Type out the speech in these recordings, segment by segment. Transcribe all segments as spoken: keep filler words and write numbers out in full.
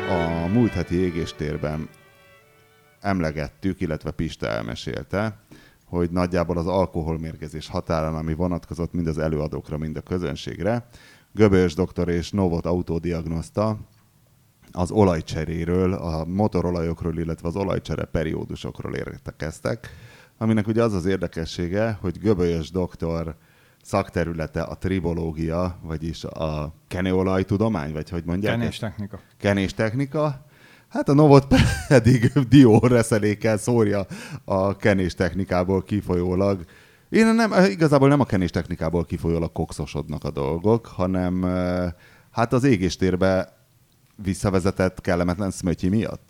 A múlt heti égéstérben emlegettük, illetve Pista elmesélte, hogy nagyjából az alkoholmérgezés határán, ami vonatkozott mind az előadókra, mind a közönségre, Göbölyös doktor és Novot autodiagnoszta az olajcseréről, a motorolajokról, illetve az olajcsere periódusokról értekeztek, aminek ugye az az érdekessége, hogy Göbölyös doktor szakterülete a tribológia, vagyis a kenőolajtudomány, vagy hogy mondják? Kenéstechnika. Kenéstechnika. Hát a Novot pedig dióreszelékkel szórja a kenéstechnikából kifolyólag. Én nem, igazából nem a kenéstechnikából kifolyólag kokszosodnak a dolgok, hanem hát az égéstérbe visszavezetett kellemetlen szmötyi miatt.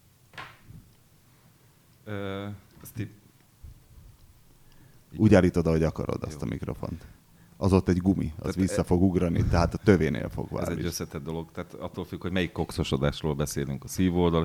Ö, ezt í- Úgy állítod, ahogy akarod azt a mikrofont. Az ott egy gumi, az tehát vissza fog ugrani, tehát a tövénél fog válni. Ez egy összetett dolog, tehát attól függ, hogy melyik kokszosodásról beszélünk. A szívoldal...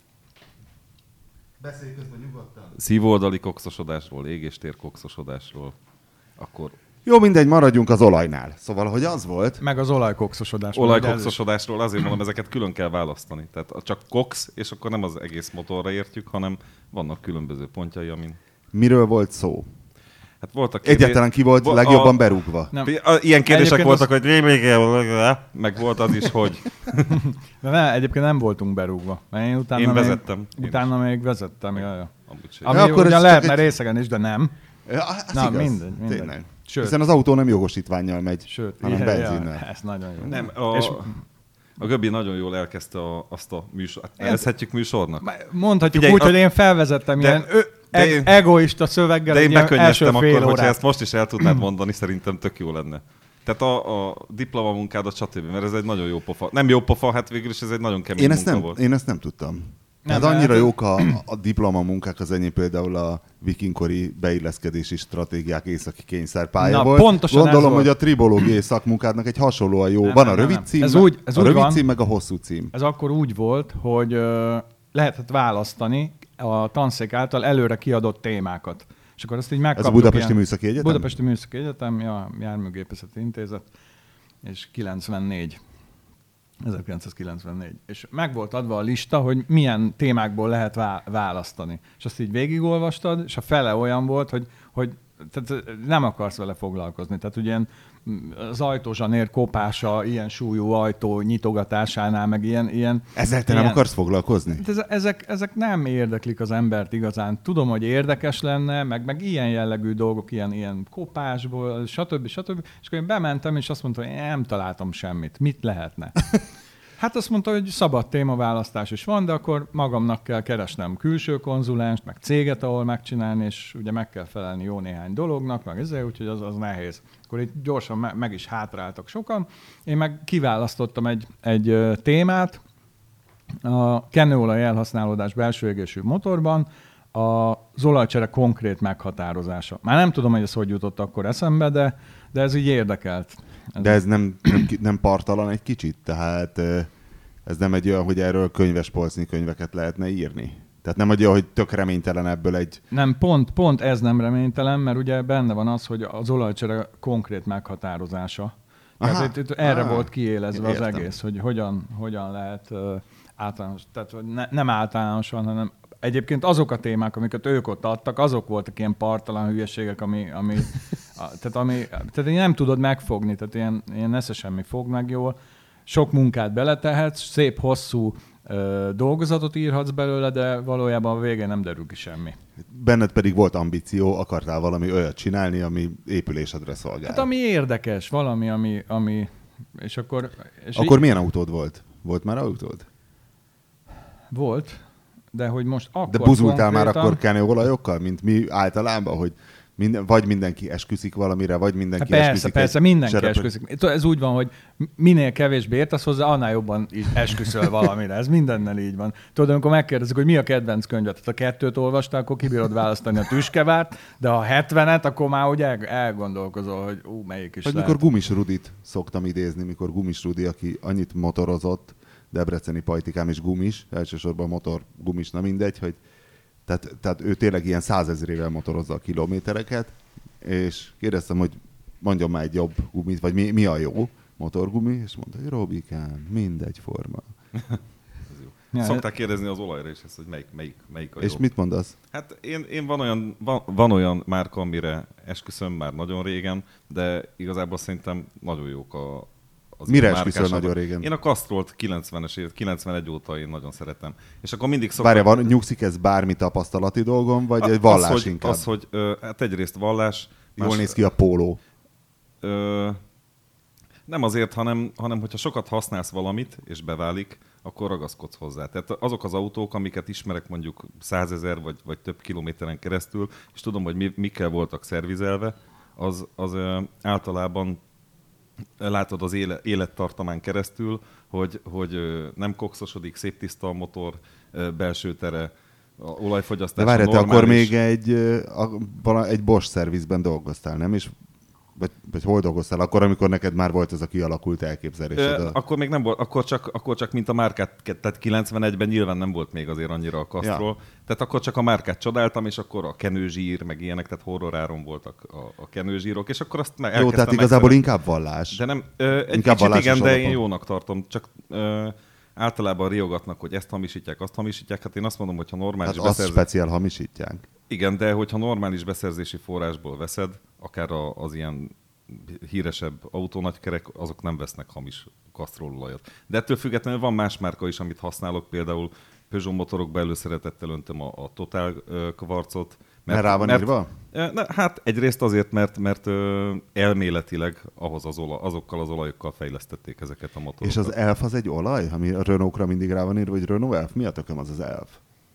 Beszélj közben nyugodtan. Szívoldali kokszosodásról, égéstér kokszosodásról, akkor... Jó, mindegy, maradjunk az olajnál. Szóval, hogy az volt... Meg az olajkokszosodás. Olajkokszosodásról azért mondom, ezeket külön kell választani. Tehát csak koksz, és akkor nem az egész motorra értjük, hanem vannak különböző pontjai, amin... Miről volt szó? Hát voltak Egyáltalán ki volt Vo- legjobban a... berúgva? Nem. Ilyen kérdések voltak, az... hogy meg volt az is, hogy... De ne, egyébként nem voltunk berúgva. Mert én utána én még, vezettem. Utána még vezettem, jaj, jaj. Ami ja, akkor ugyan lehetne egy... részegen is, de nem. Ja, Na, igaz. mindegy, mindegy. Tényleg. Sőt. Hiszen az autó nem jogosítvánnyal megy, Sőt, hanem ilyen, benzinnel. Ja, ez nagyon jó. Nem, a, és... a Göbi nagyon jól elkezdte a, azt a műsort. Nevezhetjük műsornak? Mondhatjuk Figyelj, úgy, a... hogy én felvezettem de, ilyen ö, e- én... egoista szöveggel. De én bekönnyeztem akkor, órát. hogyha ezt most is el tudnád mondani, szerintem tök jó lenne. Tehát a, a diplomamunkádat, stb. Mert ez egy nagyon jó pofa. Nem jó pofa, hát végül is ez egy nagyon kemény én munka ezt nem, volt. Én ezt nem tudtam. Nem, Tehát annyira hát... jók a, a diplomamunkák az enyém, például a vikingkori beilleszkedési stratégiák északi kényszerpálya Na, volt. pontosan Gondolom, hogy a tribológiai szakmunkádnak egy hasonlóan jó. Nem, Van nem, a rövid nem. cím, Ez úgy, ez a úgy rövid van, cím, meg a hosszú cím. Ez akkor úgy volt, hogy ö, lehetett választani a tanszék által előre kiadott témákat. És akkor azt így megkaptuk. Ez a Budapesti ilyen, Műszaki Egyetem? Budapesti Műszaki Egyetem, ja, Járműgépészeti Intézet, és kilencvennégy. ezerkilencszázkilencvennégy. És meg volt adva a lista, hogy milyen témákból lehet vá- választani. És azt így végigolvastad, és a fele olyan volt, hogy, hogy tehát nem akarsz vele foglalkozni. Tehát ugye az ajtózsanér kopása, ilyen súlyú ajtó nyitogatásánál, meg ilyen... ilyen Ezzel te ilyen, nem akarsz foglalkozni? Ezek, ezek nem érdeklik az embert igazán. Tudom, hogy érdekes lenne, meg, meg ilyen jellegű dolgok, ilyen, ilyen kopásból, stb. stb. És akkor én bementem, és azt mondtam, hogy én nem találtam semmit. Mit lehetne? Hát azt mondta, hogy szabad témaválasztás is van, de akkor magamnak kell keresnem külső konzulenst, meg céget, ahol megcsinálni, és ugye meg kell felelni jó néhány dolognak, meg ezzel, úgyhogy az, az nehéz. Akkor itt gyorsan me- meg is hátráltak sokan. Én meg kiválasztottam egy, egy ö, témát, a kenőolaj elhasználódás belső égésű motorban, az olajcsere konkrét meghatározása. Már nem tudom, hogy ez hogy jutott akkor eszembe, de, de ez így érdekelt. Ez De ez nem, nem, nem partalan egy kicsit? Tehát ez nem egy olyan, hogy erről könyvespolcnyi könyveket lehetne írni? Tehát nem egy olyan, hogy tök reménytelen ebből egy... Nem, pont, pont ez nem reménytelen, mert ugye benne van az, hogy az olajcsere konkrét meghatározása. Tehát itt, itt erre Aha. volt kiélezve az egész, hogy hogyan, hogyan lehet uh, általános, tehát ne, nem általánosan, hanem egyébként azok a témák, amiket ők ott adtak, azok voltak ilyen partalan hülyeségek, ami, ami, a, tehát, ami tehát nem tudod megfogni, tehát ilyen, ilyen nesze semmi fog meg jól. Sok munkát beletehetsz, szép, hosszú ö, dolgozatot írhatsz belőle, de valójában a végén nem derül ki semmi. Benned pedig volt ambíció, akartál valami olyat csinálni, ami épülésedre szolgál. Hát ami érdekes, valami, ami... ami és akkor... És akkor így, milyen autód volt? Volt már autód? Volt. De hogy most akkor De buzultál konkrétan... már akkor kenőolajokkal, mint mi általában, hogy minden, vagy mindenki esküszik valamire, vagy mindenki hát persze, esküszik. Persze, mindenki serep... esküszik. Ez úgy van, hogy minél kevésbé értesz hozzá, annál jobban esküszöl valamire. Ez mindennel így van. Tudod, amikor megkérdezik, hogy mi a kedvenc könyvet, ha a kettőt olvastál, akkor kibírod választani a Tüskevárt, de ha hetvenet, akkor már úgy el, elgondolkozol, hogy ú, melyik is vagy lehet. mikor Gumis Rudit szoktam idézni, mikor Gumis Rudi, aki annyit motorozott, debreceni pajtikám és gumis, elsősorban motor gumis, na mindegy, hogy tehát, tehát ő tényleg ilyen százezrével motorozza a kilométereket, és kérdeztem, hogy mondjon már egy jobb gumit, vagy mi, mi a jó motorgumi, és mondta, hogy Robikám, mindegy forma. Ja, Szokták kérdezni az olajra is ezt, hogy melyik, melyik, melyik a És jó. mit mondasz? Hát én, én van, olyan, van, van olyan márka, amire esküszöm már nagyon régen, de igazából szerintem nagyon jók a, az Mire ilyen esküszöl márkás nagyon adatok. régen? Én a Castrolt kilencvenes év, kilencvenegy óta én nagyon szeretem. És akkor mindig szoktam... Várja, van, nyugszik ez bármi tapasztalati dolgom, vagy egy vallás az, hogy, inkább? Az, hogy ö, hát egyrészt vallás... Jól más- néz ki a póló. Ö, nem azért, hanem, hanem hogyha sokat használsz valamit, és beválik, akkor ragaszkodsz hozzá. Tehát azok az autók, amiket ismerek mondjuk százezer vagy, vagy több kilométeren keresztül, és tudom, hogy mi, mikkel voltak szervizelve, az, az ö, általában látod az éle, élettartamán keresztül, hogy, hogy ö, nem kokszosodik, szép tiszta a motor, ö, belső tere, a olajfogyasztás. De várj, te akkor még egy, a, vala- egy Bosch szervizben dolgoztál, nem? És vagy, vagy hol dolgoztál? Akkor, amikor neked már volt ez a kialakult elképzelésed? Ö, A... akkor még nem volt, akkor csak, akkor csak mint a márkát, tehát kilencvenegyben nyilván nem volt még azért annyira a Castrol, Ja. tehát akkor csak a márkát csodáltam, és akkor a kenőzsír, meg ilyenek, tehát horroráron voltak a, a kenőzsírok, és akkor azt meg Jó, tehát igazából inkább vallás. De nem, ö, egy Inkább kicsit igen, vallásos de alapon. én jónak tartom, csak ö, általában riogatnak, hogy ezt hamisítják, azt hamisítják, hát én azt mondom, hogy ha normális Tehát azt beszerzés... speciál hamisítják. Igen, de hogyha normális beszerzési forrásból veszed, akár a, az ilyen híresebb autónagykerek, azok nem vesznek hamis kasztrololajat. De ettől függetlenül van más márka is, amit használok, például Peugeot motorokba előszeretettel öntöm a, a Total uh, kvarcot. Mert rá van írva? Ne, hát egyrészt azért, mert, mert ö, elméletileg ahhoz az ola, azokkal az olajokkal fejlesztették ezeket a motorokat. És az elf az egy olaj? Ami a Renault-ra mindig rá van írva, hogy Renault elf? Mi a tököm az az elf?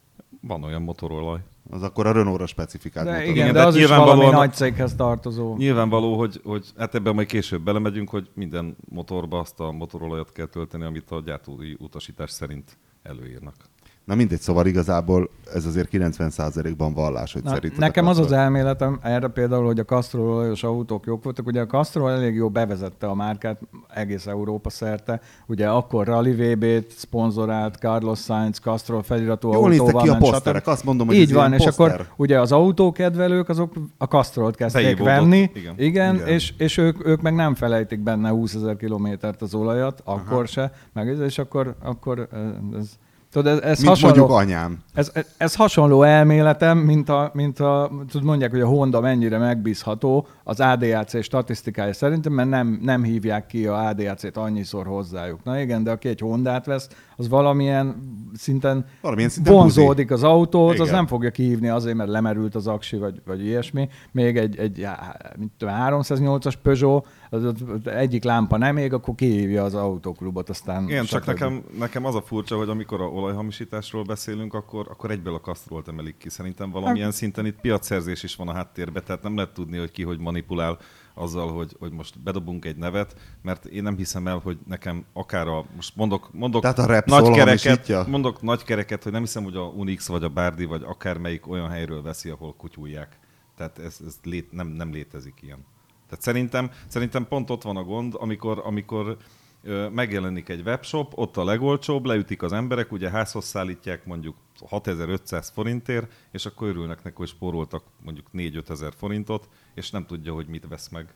Van olyan motorolaj. Az akkor a Renault-ra specifikált De motor. igen, Igen, de de az is valami nyilvánvalóan- nagy céghez tartozó. Nyilvánvaló, hogy, hogy hát ebben majd később belemegyünk, hogy minden motorba azt a motorolajat kell tölteni, amit a gyártói utasítás szerint előírnak. Na mindegy, szóval igazából ez azért kilencven százalékban vallás, hogy Na, szerinted. nekem az az Castrol- elméletem erre például, hogy a Castrol olajos autók jók voltak. Ugye a Castrol elég jó bevezette a márkát egész Európa szerte. Ugye akkor Rally vé bét szponzorált, Carlos Sainz, Castrol feliratú Jól néztek autóval ki a ment, poszterek, stb. azt mondom, hogy Így ez van, ilyen és poszter. akkor ugye az autókedvelők azok a Castrolt kezdték Beívódott, venni, igen. igen, Igen. igen. És, és ők, ők meg nem felejtik benne húszezer kilométert az olajat, akkor Aha. se, meg és akkor, akkor ez, tudod, ez, ez Mint hasonló. mondjuk anyám. Ez, ez hasonló elméletem, mint a, mint a, tudod, mondják, hogy a Honda mennyire megbízható az á dé á cé statisztikája szerintem, mert nem, nem hívják ki a á dé á cét annyiszor hozzájuk. Na igen, de aki egy Hondát vesz, az valamilyen szinten, Valamilyen szinten vonzódik az autóhoz, az Igen. nem fogja kihívni azért, mert lemerült az aksi, vagy, vagy ilyesmi. Még egy, egy mit tudom, háromszáznyolcas Peugeot, az, az egyik lámpa nem ég, akkor kihívja az autóklubot, aztán... Igen, csak stb. nekem, nekem az a furcsa, hogy amikor a olajhamisításról beszélünk, akkor, akkor egyből a Castrolt emelik ki. Szerintem valamilyen szinten itt piacszerzés is van a háttérben, tehát nem lehet tudni, hogy ki hogy manipulál azzal, hogy, hogy most bedobunk egy nevet, mert én nem hiszem el, hogy nekem akár a, most mondok, mondok Tehát a Repsol nagy kereket, hamisítja? mondok nagy kereket, hogy nem hiszem, hogy a Unix vagy a Bárdi vagy akármelyik olyan helyről veszi, ahol kutyulják. Tehát ez, ez lét, nem, nem létezik ilyen. Tehát szerintem, szerintem pont ott van a gond, amikor, amikor ö, megjelenik egy webshop, ott a legolcsóbb, leütik az emberek, ugye házhoz szállítják mondjuk hatezer-ötszáz forintért, és akkor örülnek neki, hogy spóroltak mondjuk négy-ötezer forintot, és nem tudja, hogy mit vesz meg.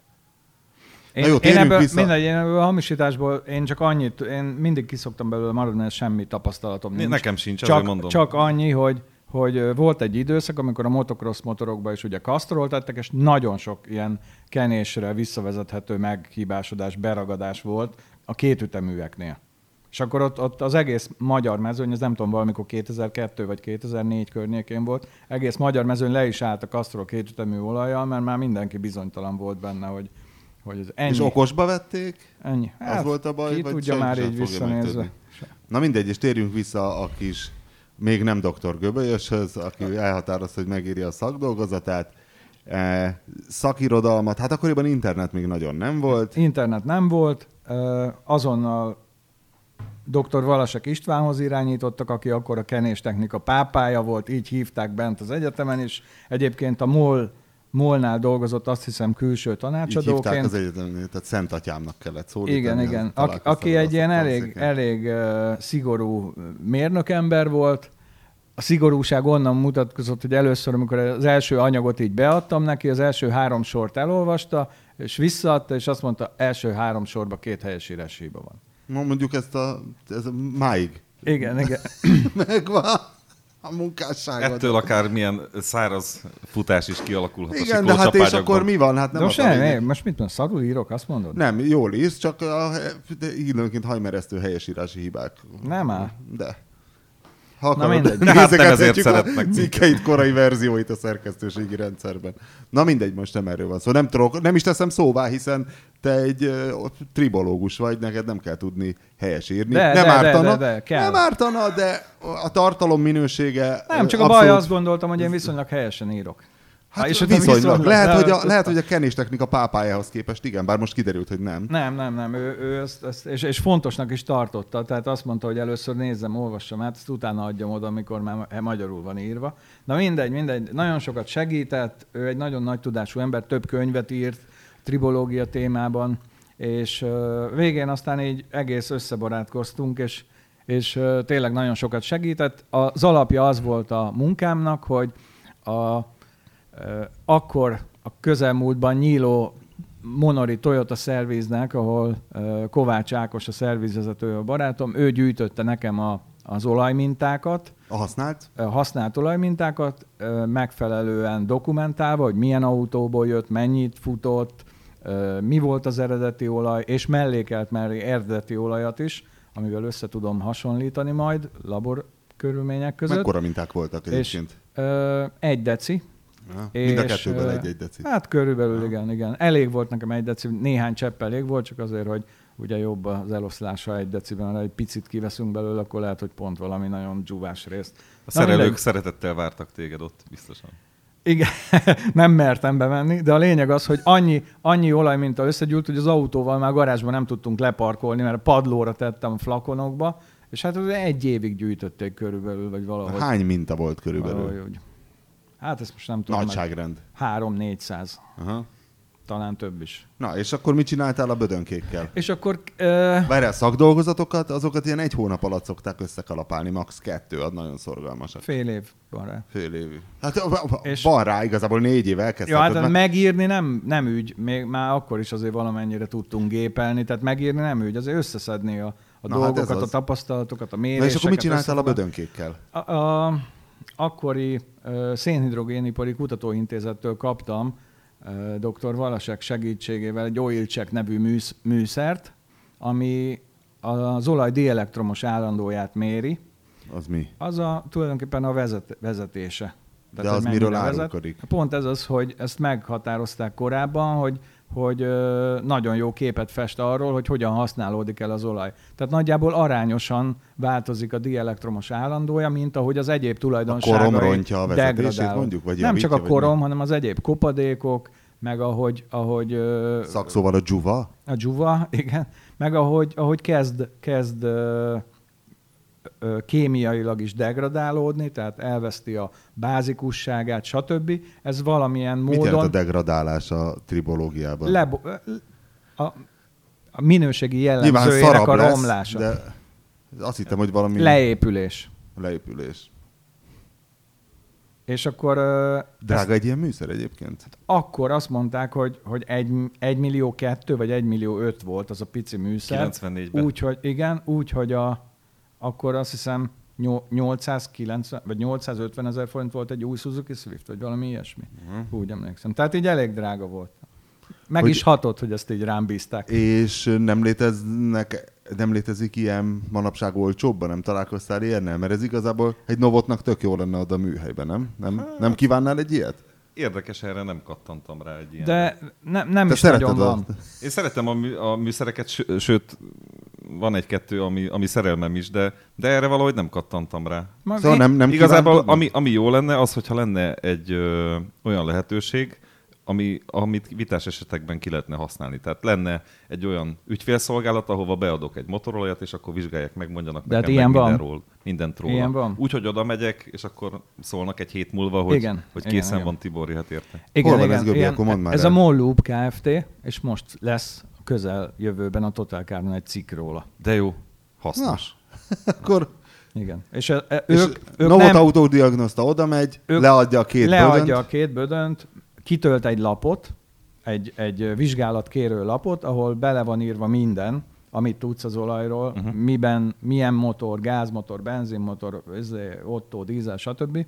Én, Na jó, én térjünk ebből, vissza. mindegy, én ebből a hamisításból én csak annyit, én mindig kiszoktam belőle maradni, mert semmi tapasztalatom nincs. Nekem sincs, azért csak, mondom. Csak annyi, hogy, hogy volt egy időszak, amikor a motocross motorokba is ugye Castrol tettek, és nagyon sok ilyen kenésre visszavezethető meghibásodás, beragadás volt a kétüteműveknél. És akkor ott, ott az egész magyar mezőny, ez nem tudom, valamikor kétezer-kettő vagy kétezer-négy környékén volt, egész magyar mezőny le is állt a Castrol kétütemű olajjal, mert már mindenki bizonytalan volt benne, hogy, hogy ez ennyi. És okosba vették? Ennyi. Az volt a baj, ki vagy tudja senki már sem így fogja visszanézve. megtudni? Na mindegy, és térjünk vissza a kis, még nem doktor Göbölyöshöz, aki elhatározta, hogy megírja a szakdolgozatát. E, szakirodalmat, hát akkoriban internet még nagyon nem volt. Internet nem volt, azonnal doktor Valasek Istvánhoz irányítottak, aki akkor a kenéstechnika pápája volt, így hívták bent az egyetemen is. Egyébként a MOL, MOL-nál dolgozott, azt hiszem, külső Így tanácsadóként. hívták az egyetemnél, tehát Szent Atyámnak kellett szólítani. Igen, igen. Aki, aki egy ilyen elég, elég uh, szigorú mérnökember volt. A szigorúság onnan mutatkozott, hogy először, amikor az első anyagot így beadtam neki, az első három sort elolvasta, és visszaadta, és azt mondta, első három sorban két helyesírás hiba van. Ma mondjuk ezt a, ez máig Igen, igen. Megvan a munkásságod. Ettől akár milyen száraz futás is kialakulhat. Igen, de hát és akkor mi van? Hát nem de most, az a nem, lényeg. most mit mondom, szarul írok, azt mondod? Nem, jól írsz, csak a, de időnként hajmeresztő helyesírási hibák. Nem áll. De. Ha Na akarod, mindegy. Hát nem ezért nézegethetjük a szeretnek cikkeit, korai verzióit a szerkesztőségi rendszerben. Na mindegy, most nem erről van szó. Nem, tudok, nem is teszem szóvá, hiszen te egy uh, tribológus vagy, neked nem kell tudni helyes írni. De, nem de, ártana, de, de, de, kell. nem ártana, de a tartalom minősége Nem, csak abszolút... a baj, azt gondoltam, hogy én viszonylag helyesen írok. Hát és viszonylag. viszonylag. Lehet, Nem, hogy a, nem, lehet, hogy a kenéstechnika pápájához képest igen, bár most kiderült, hogy nem. Nem, nem, nem. Ő, ő ezt, ezt, és, és fontosnak is tartotta. Tehát azt mondta, hogy először nézzem, olvassam át, ezt utána adjam oda, amikor már magyarul van írva. Na mindegy, mindegy. Nagyon sokat segített. Ő egy nagyon nagy tudású ember, több könyvet írt tribológia témában, és uh, végén aztán így egész összebarátkoztunk, és, és uh, tényleg nagyon sokat segített. Az alapja az volt a munkámnak, hogy a akkor a közelmúltban nyíló Monori Toyota szerviznek, ahol Kovács Ákos a szervizvezető a barátom, ő gyűjtötte nekem a, az olajmintákat, A használt? a használt olajmintákat, megfelelően dokumentálva, hogy milyen autóból jött, mennyit futott, mi volt az eredeti olaj, és mellékelt mellé eredeti olajat is, amivel össze tudom hasonlítani majd labor körülmények között. Mekkora minták voltak egyébként? És, ö, egy deci. Ja, mind a kettőből egy-egy deci. Hát körülbelül ja. igen, igen. Elég volt nekem egy deci, néhány csepp elég volt, csak azért, hogy ugye jobb az eloszlása egy deciben, ha egy picit kiveszünk belőle, akkor lehet, hogy pont valami nagyon dzsúvás részt. A szerelők mindegy. Szeretettel vártak téged ott, biztosan. Igen, nem mertem bemenni, de a lényeg az, hogy annyi, annyi olajminta összegyűlt, hogy az autóval már garázsban nem tudtunk leparkolni, mert a padlóra tettem a flakonokba, és hát egy évig gyűjtötték körülbelül, vagy valahogy. Hány minta volt körülbelül? Valahogy. Hát ezt most nem tudom. Nagyságrend. három-négyszáz. Aha. Talán több is. Na, és akkor mit csináltál a bödönkékkel? És akkor... Uh... Várjál, szakdolgozatokat, azokat ilyen egy hónap alatt szokták összekalapálni, max. kettő, ad nagyon szorgalmasak. Fél év van rá. Fél év. Hát és... van rá, igazából négy év elkezdtek. Ja, hát mert... megírni nem, nem ügy, még már akkor is azért valamennyire tudtunk gépelni, tehát megírni nem ügy, azért összeszedni a, a dolgokat, hát a tapasztalatokat, a méréseket. Na és akkor mit csináltál a bödönkékkel? A, a, akkori uh, szénhidrogénipari kutatóintézettől kaptam dr. Valasek segítségével egy oil check nevű műsz, műszert, ami az olaj dielektromos állandóját méri. Az mi? Az a, tulajdonképpen a vezet, vezetése. Tehát, de az miről árulkodik? Pont ez az, hogy ezt meghatározták korábban, hogy, hogy ö, nagyon jó képet fest arról, hogy hogyan használódik el az olaj. Tehát nagyjából arányosan változik a dielektromos állandója, mint ahogy az egyéb tulajdonságai degradálnak. A korom rontja a vezetését mondjuk? Vagy nem javítja, csak a korom, vagy hanem az egyéb kopadékok, meg ahogy... ahogy ö, szakszóval a dzsuva? A dzsuva, igen. Meg ahogy, ahogy kezd, kezd ö, ö, kémiailag is degradálódni, tehát elveszti a bázikusságát, stb. Ez valamilyen módon... Mit jelent a degradálás a tribológiában? Lebo- a, a minőségi jellemzőjének a romlása. Lesz, de azt hittem, hogy valami... Leépülés. Leépülés. És akkor... Drága ezt, egy ilyen műszer egyébként? Akkor azt mondták, hogy, hogy egy, egy millió kettő vagy egy millió öt volt az a pici műszer. kilencvennégyben. Úgy, hogy igen, úgy, hogy a, akkor azt hiszem nyolcszázkilencven vagy nyolcszázötven ezer forint volt egy új Suzuki Swift, vagy valami ilyesmi. Uh-huh. Úgy emlékszem. Tehát így elég drága volt. Meg hogy, is hatott, hogy ezt így rám bízták. És nem léteznek, nem létezik ilyen manapság olcsóbban? Nem találkoztál ilyennel? Mert ez igazából egy Novotnak tök jó lenne oda a műhelyben, nem? Nem, hát, nem kívánnál egy ilyet? Érdekes, erre nem kattantam rá egy ilyen. De ne, nem Te is nagyon van. A... Én szeretem a, mű, a műszereket, sőt, van egy-kettő, ami, ami szerelmem is, de, de erre valahogy nem kattantam rá. Szóval én, nem, nem igazából ami, ami jó lenne, az, hogyha lenne egy ö, olyan lehetőség, ami, amit vitás esetekben ki lehetne használni. Tehát lenne egy olyan ügyfélszolgálat, ahova beadok egy motorolajat, és akkor vizsgálják meg, mondjanak de nekem hát meg van. mindenről, mindent róla. Úgyhogy oda megyek, és akkor szólnak egy hét múlva, hogy, igen, hogy igen, készen igen. van Tibor, jöhet érte. Igen, Hol van igen, ez, Göbi, igen. akkor mondd már Ez el. a Molloop Kft., és most lesz közel jövőben a Total Car-on egy cikk róla. De jó, hasznos. Na, akkor... Igen. És, e, e, és ők, ők Novot nem... Autodiagnoszta oda megy, leadja a két leadja bödönt. Leadja a két bödönt, kitölt egy lapot, egy, egy vizsgálatkérő lapot, ahol bele van írva minden amit tudsz az olajról, Uh-huh. miben, milyen motor, gázmotor, benzinmotor, ottó, dízel, stb.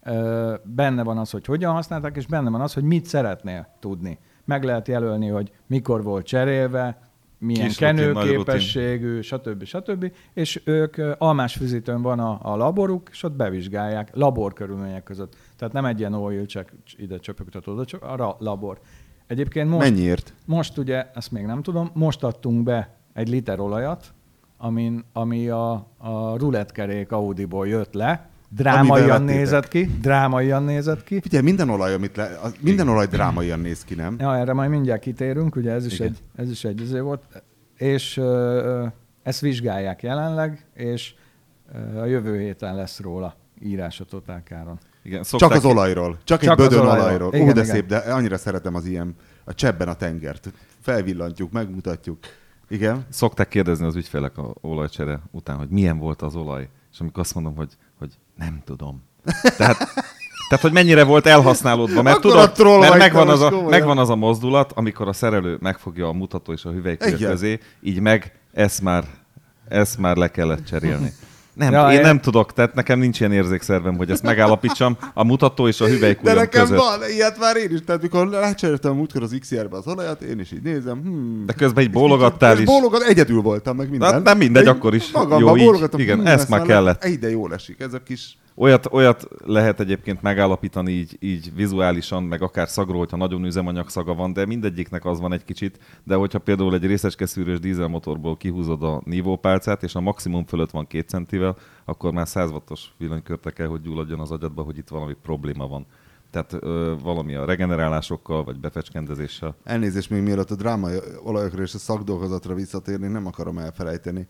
Benne van az, hogy hogyan használták, és benne van az, hogy mit szeretnél tudni. Meg lehet jelölni, hogy mikor volt cserélve, milyen Kis rutin, nagy kenőképességű, stb. stb. És ők almásfüzitőn van a, a laboruk, és ott bevizsgálják laborkörülmények között. Tehát nem egy ilyen oil check, ide csöpögtet oda, csak a labor. Egyébként most, Mennyiért? most ugye, ezt még nem tudom, most adtunk be egy liter olajat, amin, ami a, a rulettkerék Audiból jött le, drámaian nézett ki, drámaian nézett ki. Figyelj, minden olaj, amit le, az, minden olaj drámaian néz ki, nem? Ja, erre majd mindjárt kitérünk, ugye ez is Igen. egy, ez is egy izé volt, és ö, ezt vizsgálják jelenleg, és ö, a jövő héten lesz róla írás a Total Car-on. Igen, Csak az olajról. Csak, Csak egy az bödön olajról. olajról. Igen, Ó, de igen. szép, de annyira szeretem az ilyen, a csebben a tengert. Felvillantjuk, megmutatjuk. Igen. Szokták kérdezni az ügyfelek a olajcsere után, hogy milyen volt az olaj, és amikor azt mondom, hogy, hogy nem tudom. Tehát, tehát, hogy mennyire volt elhasználódva, mert Akkor tudod, a troll mert vagy, megvan te az, most a, komolyan. megvan az a mozdulat, amikor a szerelő megfogja a mutató és a hüvelykület Igen. közé, így meg ezt már, ezt már le kellett cserélni. Nem, Ja, én én- nem tudok, tehát nekem nincs ilyen érzékszervem, hogy ezt megállapítsam a mutató és a De hüvelykujjam nekem között. van, ilyet már én is. Tehát mikor rácseréltem a múltkor az iksz er-be az olajat, én is így nézem. Hmm. De közben így bólogattál és is. bólogat, egyedül voltam meg minden. Hát nem mindegy, Én akkor is. magamban Jó, így. bólogatom, Igen, hmm, ezt már kellett. Ide jól esik, ez a kis... Olyat, olyat lehet egyébként megállapítani így, így vizuálisan, meg akár szagról, hogyha nagyon üzemanyag szaga van, de mindegyiknek az van egy kicsit. De hogyha például egy részecskeszűrős dízelmotorból kihúzod a nívópálcát, és a maximum fölött van két centivel, akkor már száz wattos villanykörte kell, hogy gyulladjon az agyadba, hogy itt valami probléma van. Tehát ö, valami a regenerálásokkal, vagy befecskendezéssel. Elnézést, még mielőtt a drámai olajokra és a szakdolgozatra visszatérni, nem akarom elfelejteni.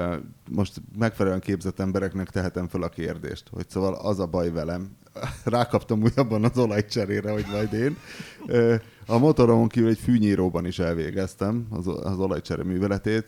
Most megfelelően képzett embereknek tehetem fel a kérdést, hogy szóval az a baj velem, rákaptam újabban az olajcserére, hogy majd én. A motoromon kívül egy fűnyíróban is elvégeztem az, az olajcsere műveletét.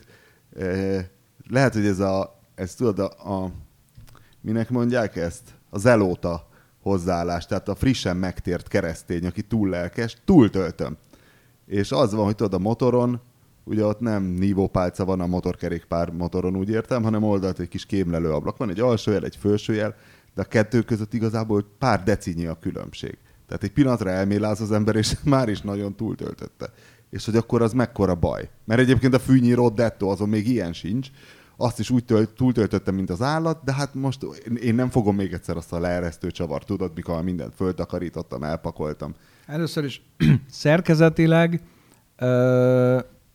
Lehet, hogy ez a, ez tudod, a, a minek mondják ezt? A zelóta hozzáállás, tehát a frissen megtért keresztény, aki túl lelkes, túltöltöm. És az van, hogy tudod, a motoron, ugye ott nem nívópálca van a motorkerékpár motoron, úgy értem, hanem oldalt egy kis kémlelő ablak. Van egy alsójel, egy felsőjel, de a kettő között igazából pár decinyi a különbség. Tehát egy pillanatra elméláz az ember, és már is nagyon túltöltötte. És hogy akkor az mekkora baj. Mert egyébként a fűnyíró dettó, azon még ilyen sincs. Azt is úgy tölt, túltöltöttem, mint az állat, de hát most én nem fogom még egyszer azt a leeresztő csavart, tudod, mikor mindent föltakarítottam, elpakoltam. Először is szerkezetileg ö,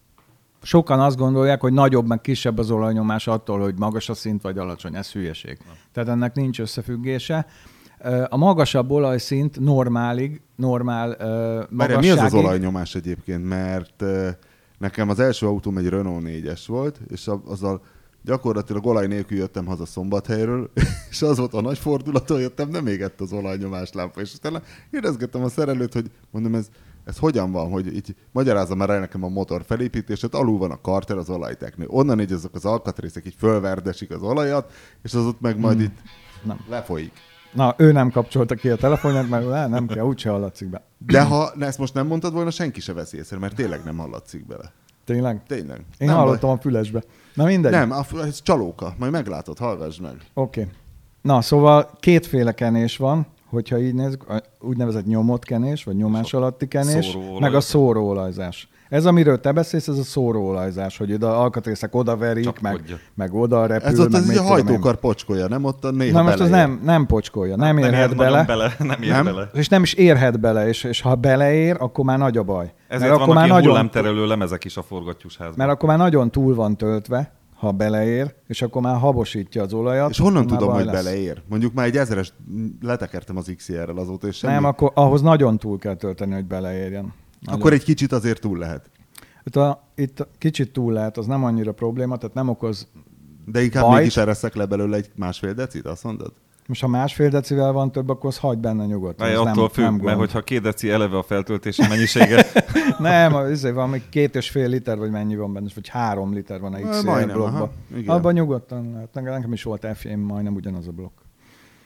sokan azt gondolják, hogy nagyobb meg kisebb az olajnyomás attól, hogy magas a szint vagy alacsony. Ez hülyeség. Na. Tehát ennek nincs összefüggése. A magasabb olajszint normálig, normál ö, magassági... Mi az az olajnyomás egyébként? Mert ö, nekem az első autóm egy Renault négyes volt, és azzal gyakorlatilag olaj nélkül jöttem haza Szombathelyről, és az volt a nagy fordulaton, jöttem, nem égett az olajnyomás lámpa. És utána érezgettem a szerelőt, hogy mondom, ez, ez hogyan van, hogy így magyarázza már el nekem a motor felépítését, alul van a karter, az olajteknő. Onnan így azok az alkatrészek így fölverdesik az olajat, és az ott meg majd hmm. itt nem. lefolyik. Na, ő nem kapcsolta ki a telefonját, mert le, nem kell, úgyse hallatszik be. De ha ezt most nem mondtad volna, senki se veszi észre, mert tényleg nem hallatszik bele. Tényleg? Tényleg. Én nem hallottam baj. a fülesbe. Na mindegy. Nem, ez csalóka. Majd meglátod, hallgass meg. Oké. Okay. Na, szóval kétféle kenés van, hogyha így nézzük, úgynevezett nyomott kenés, vagy nyomás alatti kenés, szóróolajzás. meg a szóróolajzás. Ez, amiről te beszélsz, ez a szóróolajzás, hogy oda alkatrészek odaverik, meg, meg oda repül. Ez ott meg az a hajtókar pocskolja, nem? Ott a néha Na most az beleér. nem, nem pocskolja, nem, nem érhet ér bele. bele. Nem ér Nem? bele. És nem is érhet bele, és, és ha beleér, akkor már nagy a baj. Ezért mert vannak akkor ilyen nagyon, hullámterelő lemezek is a forgattyúsházban. mert akkor már nagyon túl van töltve, ha beleér, és akkor már habosítja az olajat. És honnan már tudom, baj hogy lesz. beleér? Mondjuk már egy ezeres letekertem az iksz er-rel azóta, és semmi. Nem, akkor ahhoz nagyon túl kell tölteni, hogy beleérjen. Nagyon. Akkor egy kicsit azért túl lehet. Itt, a, itt kicsit túl lehet, az nem annyira probléma, tehát nem okoz De inkább bajt. mégis ereszek le belőle egy másfél decit, azt mondod? Most ha másfél decivel van több, akkor az hagy benne nyugodtan. Várj, Ez attól nem, függ, nem mert gond. hogyha két deci eleve a feltöltési mennyisége, Nem, azért van, még két és fél liter, vagy mennyi van benne, vagy három liter van a iksz er Majdnem, blokkban. aha, igen. Abban nyugodtan lehet. Nekem is volt ef, én majdnem ugyanaz a blokk.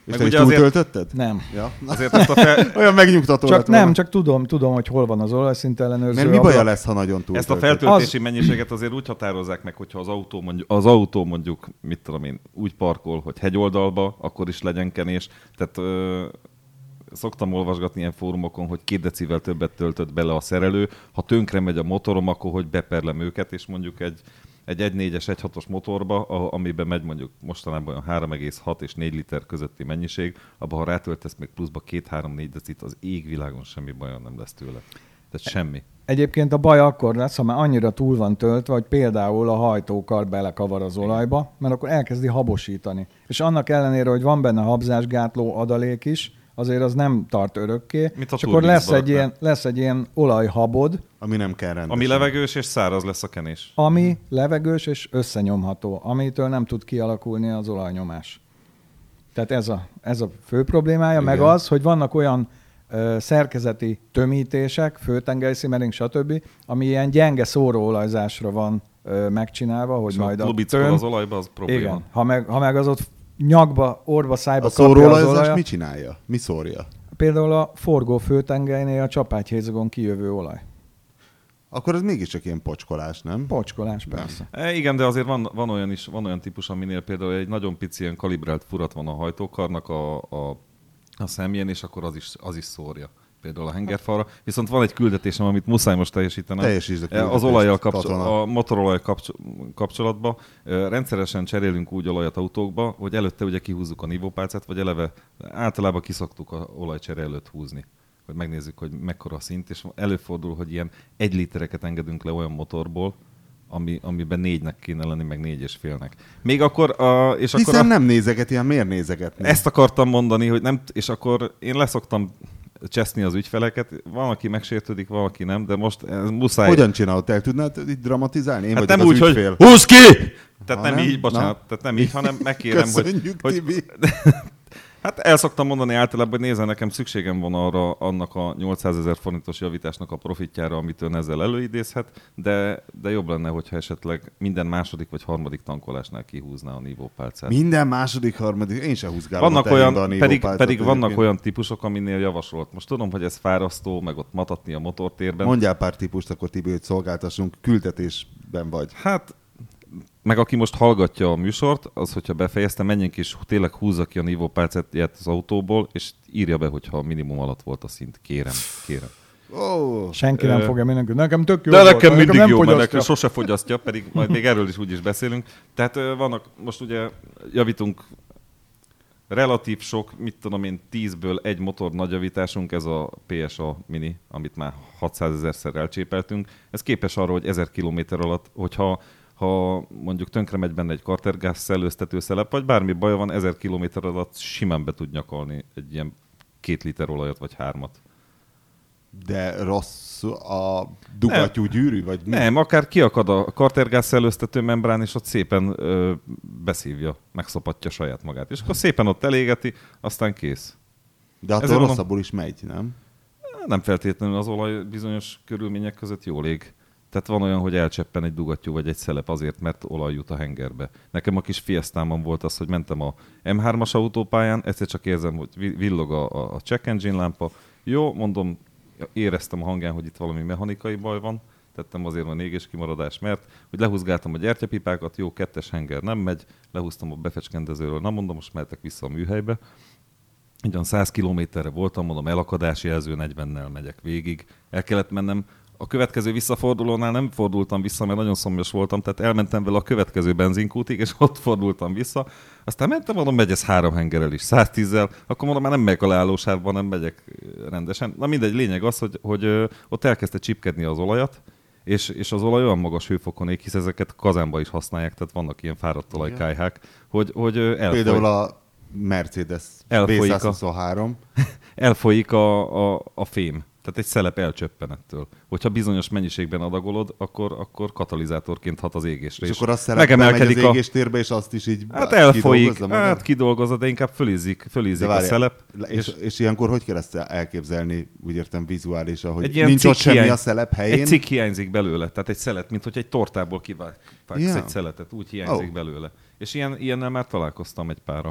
És te is túltöltötted? Nem. Ja. Azért ezt a fel... Olyan megnyugtató Csak lett nem, volna. csak tudom, tudom, hogy hol van az olajszint ellenőrző. Mert mi baja lesz, ha nagyon túltöltöd? Ezt a feltöltési az... mennyiséget azért úgy határozzák meg, hogyha az autó mondjuk, az autó mondjuk, mit tudom én, úgy parkol, hogy hegyoldalba, akkor is legyen kenés. Tehát ö, szoktam olvasgatni ilyen fórumokon, hogy két decivel többet töltött bele a szerelő. Ha tönkre megy a motorom, akkor hogy beperlem őket, és mondjuk egy egy egy négyes, egy hatos motorba, amiben megy mondjuk mostanában olyan három egész hat és négy liter közötti mennyiség, abban ha rátöltesz még pluszba két-három-négy decit, az égvilágon semmi bajon nem lesz tőle. Tehát semmi. Egyébként a baj akkor lesz, ha már annyira túl van töltve, hogy például a hajtókar belekavar az olajba, mert akkor elkezdi habosítani. És annak ellenére, hogy van benne habzásgátló adalék is, azért az nem tart örökké, és akkor lesz egy, ilyen, lesz egy ilyen olajhabod, ami nem kell rendesen. Ami levegős és száraz lesz a kenés. Ami levegős és összenyomható, amitől nem tud kialakulni az olajnyomás. Tehát ez a, ez a fő problémája, igen. Meg az, hogy vannak olyan ö, szerkezeti tömítések, főtengeryszímering, stb., ami ilyen gyenge szóróolajzásra van ö, megcsinálva, hogy és majd a tön... az olajba, az probléma. Igen, ha meg, ha meg az ott nyakba, orba, szájba a kapja az olajat. mit csinálja? Mi szórja? Például a forgó főtengelynél a csapágyhézagon kijövő olaj. Akkor ez mégiscsak ilyen pocskolás, nem? Pocskolás, persze. E, igen, de azért van, van, olyan is, van olyan típus, aminél például egy nagyon pici ilyen kalibrált furat van a hajtókarnak a, a, a szemjén, és akkor az is, az is szórja. Például a hengerfalra. Viszont van egy küldetésem, amit muszáj most teljesítenem. Teljesítsd a az olajjal kapcsol- a motorolaj kapcsol- kapcsolatban. Rendszeresen cserélünk úgy olajat autókba, hogy előtte ugye kihúzzuk a nívópálcát, vagy eleve általában kiszoktuk a olajcsere előtt húzni, hogy megnézzük, hogy mekkora a szint, és előfordul, hogy ilyen egy litereket engedünk le olyan motorból, ami, amiben négynek kéne lenni, meg négy és félnek. Még akkor... A, és Hiszen akkor a, nem nézeget, ilyen miért nézegetni? Ezt akartam mondani, hogy nem, és akkor én leszoktam cseszni az ügyfeleket. Van, aki megsértődik, van, aki nem, de most ez muszáj... Hogyan csinálod? El tudnád itt dramatizálni? Én hát vagyok nem az úgy, ügyfél. hogy húzd ki! Tehát ha nem, nem így, bocsánat, Na. tehát nem így, hanem megkérem, Köszönjük, hogy... Tibi. hogy hát el szoktam mondani általában, hogy nézze, nekem szükségem van arra annak a nyolcszázezer forintos javításnak a profitjára, amit ön ezzel előidézhet, de, de jobb lenne, hogyha esetleg minden második vagy harmadik tankolásnál kihúzná a nívópálcát. Minden második, harmadik, én sem húzgálom vannak a olyan, a pedig, pedig vannak egyébként. olyan típusok, aminél javasolt. Most tudom, hogy ez fárasztó, meg ott matatni a motortérben. Mondjál pár típust, akkor Tibi, hogy szolgáltassunk, küldetésben vagy. Hát, meg aki most hallgatja a műsort, az, hogyha befejezte, menjünk is, tényleg húzza ki a nívópálcát az autóból, és írja be, hogyha a minimum alatt volt a szint. Kérem, kérem. Oh. Senki nem Ö... fogja mindenki. Nekem tök jó De volt, nekem mindig nem jó, mert fogyasztja. nekem sose fogyasztja, pedig majd még erről is úgyis beszélünk. Tehát vannak, most ugye javítunk relatív sok, mit tudom én, tízből egy motor nagy javításunk, ez a pé es á Mini, amit már hatszázezerszer elcsépeltünk. Ez képes arra, hogy ezer kilométer alatt, hogyha ha mondjuk tönkre megy benne egy kartergáz szellőztető szelep, vagy bármi baj van, ezer kilométer alatt simán be tud nyakalni egy ilyen két liter olajat, vagy hármat. De rossz a dugattyú gyűrű, vagy mi? Nem, akár kiakad a kartergáz szellőztető membrán, és ott szépen ö, beszívja, megszopatja saját magát. És akkor szépen ott elégeti, aztán kész. De attól Ezért rosszabbul mondom, is megy, nem? Nem feltétlenül, az olaj bizonyos körülmények között jól ég. Tehát van olyan, hogy elcseppen egy dugattyú vagy egy szelep azért, mert olaj jut a hengerbe. Nekem a kis Fiestámon volt az, hogy mentem a em hármas autópályán, egyszer csak érzem, hogy villog a, a check engine lámpa. Jó, mondom, éreztem a hangján, hogy itt valami mechanikai baj van, tettem azért van égéskimaradás, mert hogy lehúzgáltam a gyertyapipákat, jó, kettes henger nem megy, lehúztam a befecskendezőről, na mondom, most mehetek vissza a műhelybe. Ugyan száz kilométerre voltam, mondom, elakadási jelző negyvennel megyek végig. El kellett mennem. A következő visszafordulónál nem fordultam vissza, mert nagyon szomjas voltam, tehát elmentem vele a következő benzinkútig, és ott fordultam vissza. Aztán mentem, mondom, megy ez három hengerrel is, száztízzel, akkor mondom, már nem megyek a leállósávban, nem megyek rendesen. Na mindegy, lényeg az, hogy, hogy ott elkezdte csipkedni az olajat, és, és az olaj olyan magas hőfokon ég, hisz ezeket kazánba is használják, tehát vannak ilyen fáradt olajkályhák, hogy, hogy elfogy. Például a Mercedes bé százhuszonhárom. Elfolyik a, a, a fém. Tehát egy szelep elcsöppen ettől. Hogyha bizonyos mennyiségben adagolod, akkor, akkor katalizátorként hat az égésre. És, és akkor a szelep megy az égéstérbe, és azt is így hát elfolyik, hát kidolgozza, de inkább fölízik, fölízik a szelep. És, és, és ilyenkor hogy kell ezt elképzelni, úgy értem vizuálisan, hogy egy nincs ott semmi hiány, a szelep helyén? Egy cikk hiányzik belőle, tehát egy szelet, mint hogy egy tortából kivágsz yeah. egy szeletet, úgy hiányzik oh. belőle. És ilyen, ilyennel már találkoztam egy pára.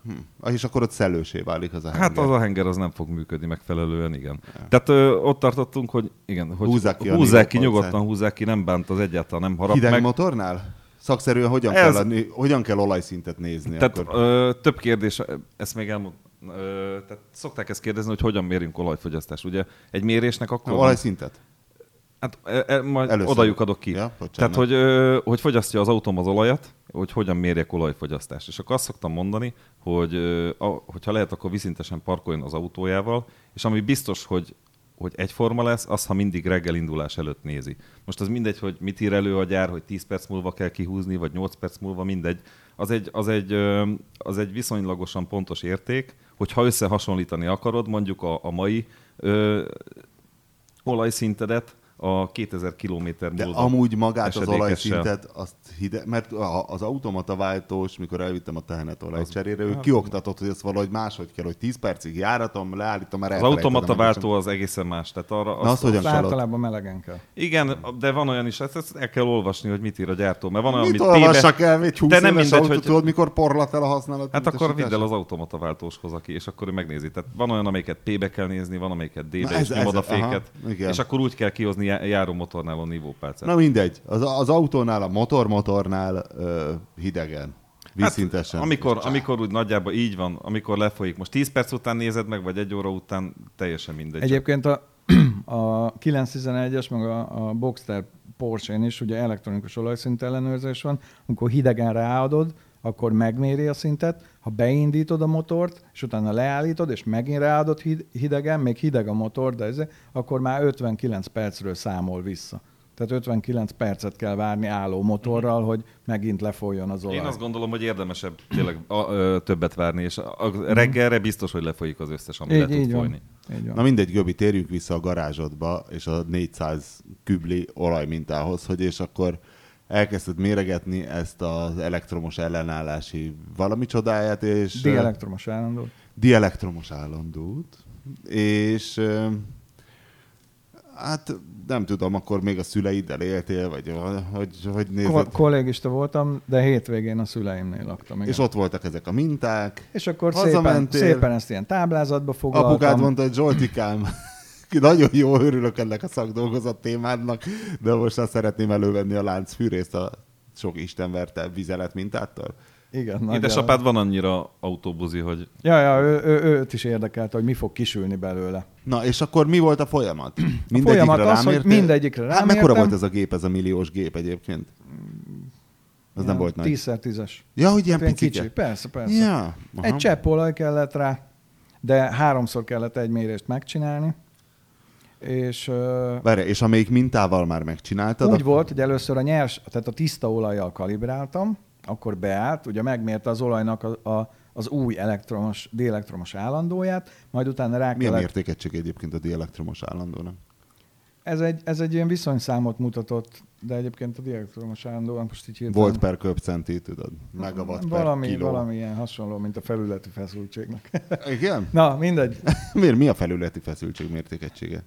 Hm. És akkor ott szellősé válik az a henger. Hát az a henger az nem fog működni megfelelően, igen. Ja. Tehát ö, ott tartottunk, hogy igen, hogy húzzák ki, húzzák ki nyugodtan húzzák ki, nem bánt az egyáltalán, nem harap hideg meg. motornál? Szakszerűen hogyan, Ez... kell, a, hogyan kell olajszintet nézni? Tehát akkor? ö, több kérdés, ezt még elmond, ö, tehát szokták ezt kérdezni, hogy hogyan mérjünk olajfogyasztást. Ugye egy mérésnek akkor... A olajszintet? Hát e, e, majd Először. odajuk adok ki. Ja, Tehát, hogy, ö, hogy fogyasztja az autóm az olajat, hogy hogyan mérjek olajfogyasztást. És akkor azt szoktam mondani, hogy ö, a, hogyha lehet, akkor viszintesen parkoljon az autójával, és ami biztos, hogy, hogy egyforma lesz, az, ha mindig reggel indulás előtt nézi. Most az mindegy, hogy mit ír elő a gyár, hogy tíz perc múlva kell kihúzni, vagy nyolc perc múlva, mindegy. Az egy, az egy, ö, az egy viszonylagosan pontos érték, hogyha összehasonlítani akarod, mondjuk a, a mai ö, olajszintedet, a kétezer kilométer múlva. De amúgy magát az esedékessel. olajszintet, azt hide, mert az automata váltós, mikor elvittem a tehenet olajcserére, ő az... kioktatott, hogy ezt valahogy máshogy kell, hogy tíz percig járatom, leállítom, már az automata váltó az egészen más. Tehát arra Na, azt, az általában melegen kell. Igen, de van olyan is, ezt el kell olvasni, hogy mit ír a gyártó. Mert van olyan, mit amit olvassak el, egy húsz de nem éves mindegy, autó, hogy... tudod, mikor porlat el a használat. Hát akkor vidd el az automata váltóshoz, aki, és akkor ő megnézi. Tehát van olyan, amelyiket P-be kell nézni, van amelyiket D-be, és nyomod a féket. És akkor úgy kell kihozni járó motornál a nívópálcát. Na mindegy, az, az autónál, a motor-motornál ö, hidegen, vízszintesen. Hát, amikor, amikor úgy nagyjából így van, amikor lefolyik. Most tíz perc után nézed meg, vagy egy óra után, teljesen mindegy. Egyébként a, a kilencszáztizenegyes, meg a, a Boxster Porsche-n is ugye elektronikus olajszint ellenőrzés van, amikor hidegen ráadod, akkor megméri a szintet, ha beindítod a motort, és utána leállítod, és megint ráadod hidegen, még hideg a motor, de ez, akkor már ötvenkilenc percről számol vissza. Tehát ötvenkilenc percet kell várni álló motorral, hogy megint lefolyjon az olaj. Én azt gondolom, hogy érdemesebb tényleg a, ö, többet várni, és a, a reggelre biztos, hogy lefolyik az összes, ami így, le tud így folyni. Van. Na mindegy, Göbi, térjünk vissza a garázsodba, és a négyszáz kübli olajmintához, hogy és akkor elkezdted méregetni ezt az elektromos ellenállási valami csodáját, és... Dielektromos állandót. Dielektromos állandót, és hát nem tudom, akkor még a szüleiddel éltél, vagy hogy, hogy nézed? Ko- kollégista voltam, de hétvégén a szüleimnél laktam. Igen. És ott voltak ezek a minták. És akkor szépen, szépen ezt ilyen táblázatba foglaltam. Apukád mondta, hogy Zsoltikám, nagyon jó, örülök ennek a szakdolgozat témádnak, de most azt szeretném elővenni a láncfűrészt a sok istenverte vizelet mintáttal. Igen. Édesapád van annyira autóbuzi, hogy... Ja, ja, ő, ő, őt is érdekelte, hogy mi fog kisülni belőle. Na, és akkor mi volt a folyamat? A folyamat az, hogy mindegyikre rámértem. Hát mekkora volt ez a gép, ez a milliós gép egyébként? Az ja, nem volt nagy. tízszer tízes. Ja, hogy ilyen hát picike? Kicsi. Persze, persze. Ja, egy csepp olaj kellett rá, de háromszor kellett egy mérést megcsinálni. És, Várj, és amelyik mintával már megcsináltad? Úgy a... volt, hogy először a nyers, tehát a tiszta olajjal kalibráltam, akkor beállt, ugye megmérte az olajnak a, a, az új elektromos, dielektromos állandóját, majd utána rá Milyen kellett... mértékegység egyébként a dielektromos állandónak? Ez egy, ez egy ilyen viszonyszámot mutatott, de egyébként a dielektromos állandónak most így hirtelen... Volt per köbcenti, tudod? Megawatt valami, per kiló. Valami ilyen hasonló, mint a felületi feszültségnek. Igen? Na, mindegy. Miért? Mi a felületi feszültség mértékegysége?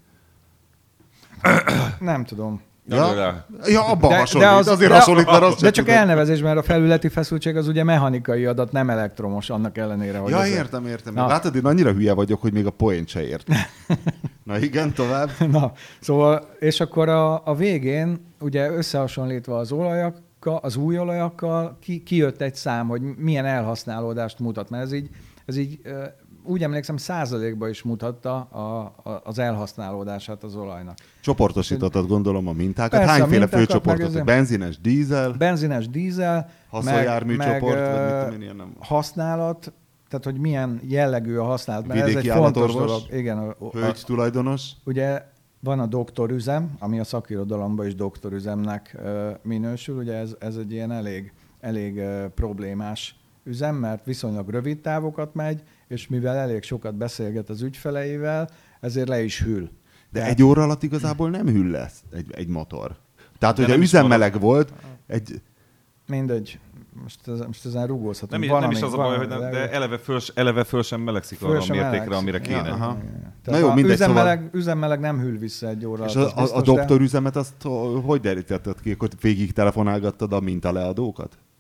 Nem tudom. Ja, ja abban de, hasonlít, de az, azért de, hasonlít, mert azt De csak tudom. Elnevezés, mert a felületi feszültség az ugye mechanikai adat, nem elektromos, annak ellenére, hogy... Ja, azért... értem, értem. Na. Látod, én annyira hülye vagyok, hogy még a poént se értem. Na igen, tovább. Na, szóval, és akkor a, a végén, ugye összehasonlítva az olajakkal, az új olajakkal, ki, kijött egy szám, hogy milyen elhasználódást mutat, mert ez így, ez így úgy emlékszem, százalékban is mutatta a, a, az elhasználódását az olajnak. Csoportosítottad gondolom a mintákat. Persze, hányféle mintákat, főcsoportot? Benzines, dízel? Benzines, dízel. Haszonjárműcsoport, vagy mit tudom én, ilyen nem? Használat, tehát hogy milyen jellegű a használat. Mert vidéki ez egy fontos dolog. Igen, a, a, hölgy tulajdonos. Ugye van a doktorüzem, ami a szakirodalomban is doktorüzemnek uh, minősül. Ugye ez, ez egy ilyen elég, elég uh, problémás üzem, mert viszonylag rövid távokat megy, és mivel elég sokat beszélget az ügyfeleivel, ezért le is hűl. De Tehát... egy óra alatt igazából nem hűl lesz egy, egy motor. Tehát, hogyha üzemmeleg volt, egy... Mindegy. Most, ez, most ezen rúgózhatunk. Nem, nem is az a baj, hogy nem, de eleve föl, eleve föl sem melegszik föl arra a mértékre, melegszik. Amire kéne. Ja, aha. Na jó, mindegy, üzemmeleg, szóval... üzemmeleg nem hűl vissza egy óra. És a, a, a doktorüzemet azt hogy derítetted ki? Akkor végig telefonálgattad a mintaleadókat?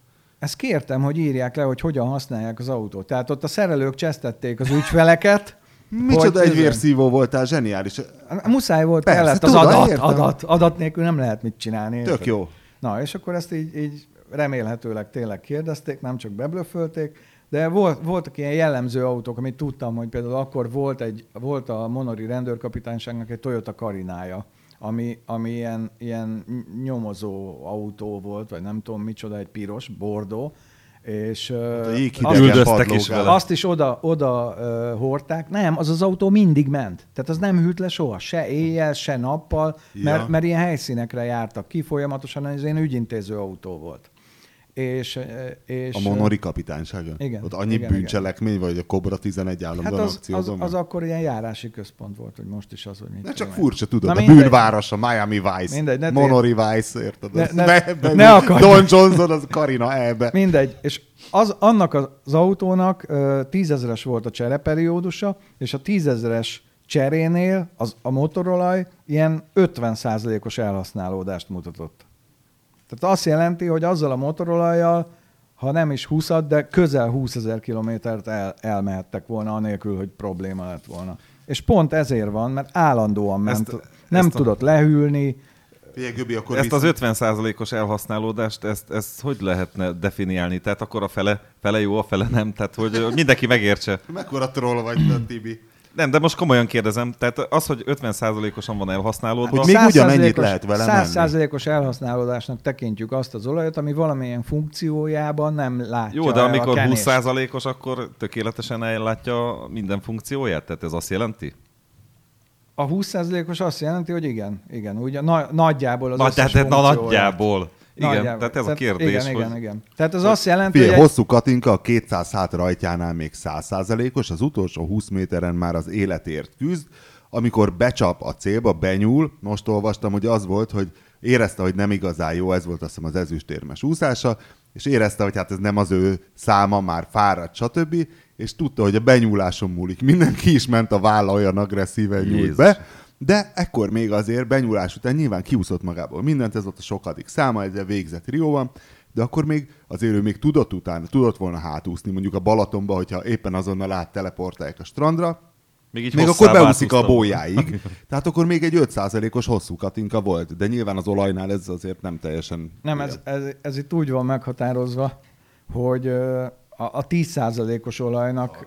ezt kértem, hogy írják le, hogy hogyan használják az autót. Tehát ott a szerelők csesztették az ügyfeleket. Micsoda egy vérszívó voltál, zseniális. Muszáj volt, Persze, kellett az tudom, adat, értem. adat. Adat nélkül nem lehet mit csinálni. Tök érted? jó. Na, és akkor ezt így, így remélhetőleg tényleg kérdezték, nem csak beblöfölték, de volt, voltak ilyen jellemző autók, amit tudtam, hogy például akkor volt, egy, volt a Monori rendőrkapitányságnak egy Toyota Carinája, ami, ami ilyen, ilyen nyomozó autó volt, vagy nem tudom micsoda, egy piros, bordó, és azt, üldöztek is vele. azt is oda, oda uh, hordták. Nem, az az autó mindig ment. Tehát az nem hűlt le soha, se éjjel, se nappal, ja. mert, mert ilyen helyszínekre jártak ki folyamatosan, ez ilyen ügyintéző autó volt. És, és, a Monori kapitánysága? Igen. Ott annyi igen, bűncselekmény, vagy a Kobra tizenegy állandóan hát az, akciózom? az, az akkor ilyen járási központ volt, hogy most is az, hogy mit Ne csak tudom furcsa, tudod, Na a mindegy. bűnváros, a Miami Vice, Mindegy, ne Monori Vice, érted? Ne- ne- Be- be- ne akarj. Don Johnson, az Karina ebbe. Mindegy, és az, annak az autónak uh, tízezeres volt a csereperiódusa, és a tízezeres cserénél az, a motorolaj ilyen ötven százalékos elhasználódást mutatott. Tehát azt jelenti, hogy azzal a motorolajjal, ha nem is húszat, de közel húszezer kilométert el, elmehettek volna, anélkül, hogy probléma lett volna. És pont ezért van, mert állandóan ment. Ezt- nem ezt a- tudott lehűlni. Figyelj, Göbi, akkor Ezt viszont- az ötven százalékos elhasználódást, ezt, ezt hogy lehetne definiálni? Tehát akkor a fele, fele jó, a fele nem? Tehát hogy mindenki megértse. Mekkora troll vagy, te, Tibi? Nem, de most komolyan kérdezem. Tehát az, hogy ötven százalékosan van elhasználódva, Hogy még száz ugyanennyit százalékos- lehet vele száz menni. százalékos elhasználódásnak tekintjük azt az olajat, ami valamilyen funkciójában nem látja jó, de el a amikor kenést. húsz százalékos, akkor tökéletesen ellátja minden funkcióját? Tehát ez azt jelenti? A húsz százalékos azt jelenti, hogy igen, igen, ugye na, nagyjából az Na, összes tehát na, funkcióját. nagyjából. Igen, Nagyjából. tehát ez a kérdés. Igen, hogy... igen, igen. Tehát az azt jelenti, Figyelj, hogy egy, hosszú Katinka a kétszáz hát rajtjánál még száz százalékos, az utolsó húsz méteren már az életért küzd, amikor becsap a célba, benyúl, most olvastam, hogy az volt, hogy érezte, hogy nem igazán jó, ez volt azt hiszem az ezüstérmes úszása, és érezte, hogy hát ez nem az ő száma, már fáradt, stb., és tudta, hogy a benyúláson múlik. Mindenki is ment a válla, olyan agresszíven nyújt Jézus. be, de ekkor még azért benyúlás után nyilván kiúszott magából mindent, ez volt a sokadik száma, egyre végzett Rióban, de akkor még azért ő még tudott utána, tudott volna hátúszni, mondjuk a Balatonba, hogyha éppen azonnal átteleportálják a strandra, Még, így még hosszá akkor beúszik a változtam. bójáig. Tehát akkor még egy öt százalékos hosszú Katinka volt, de nyilván az olajnál ez azért nem teljesen... nem, ez, ez, ez itt úgy van meghatározva, hogy ö, a, a tíz százalékos olajnak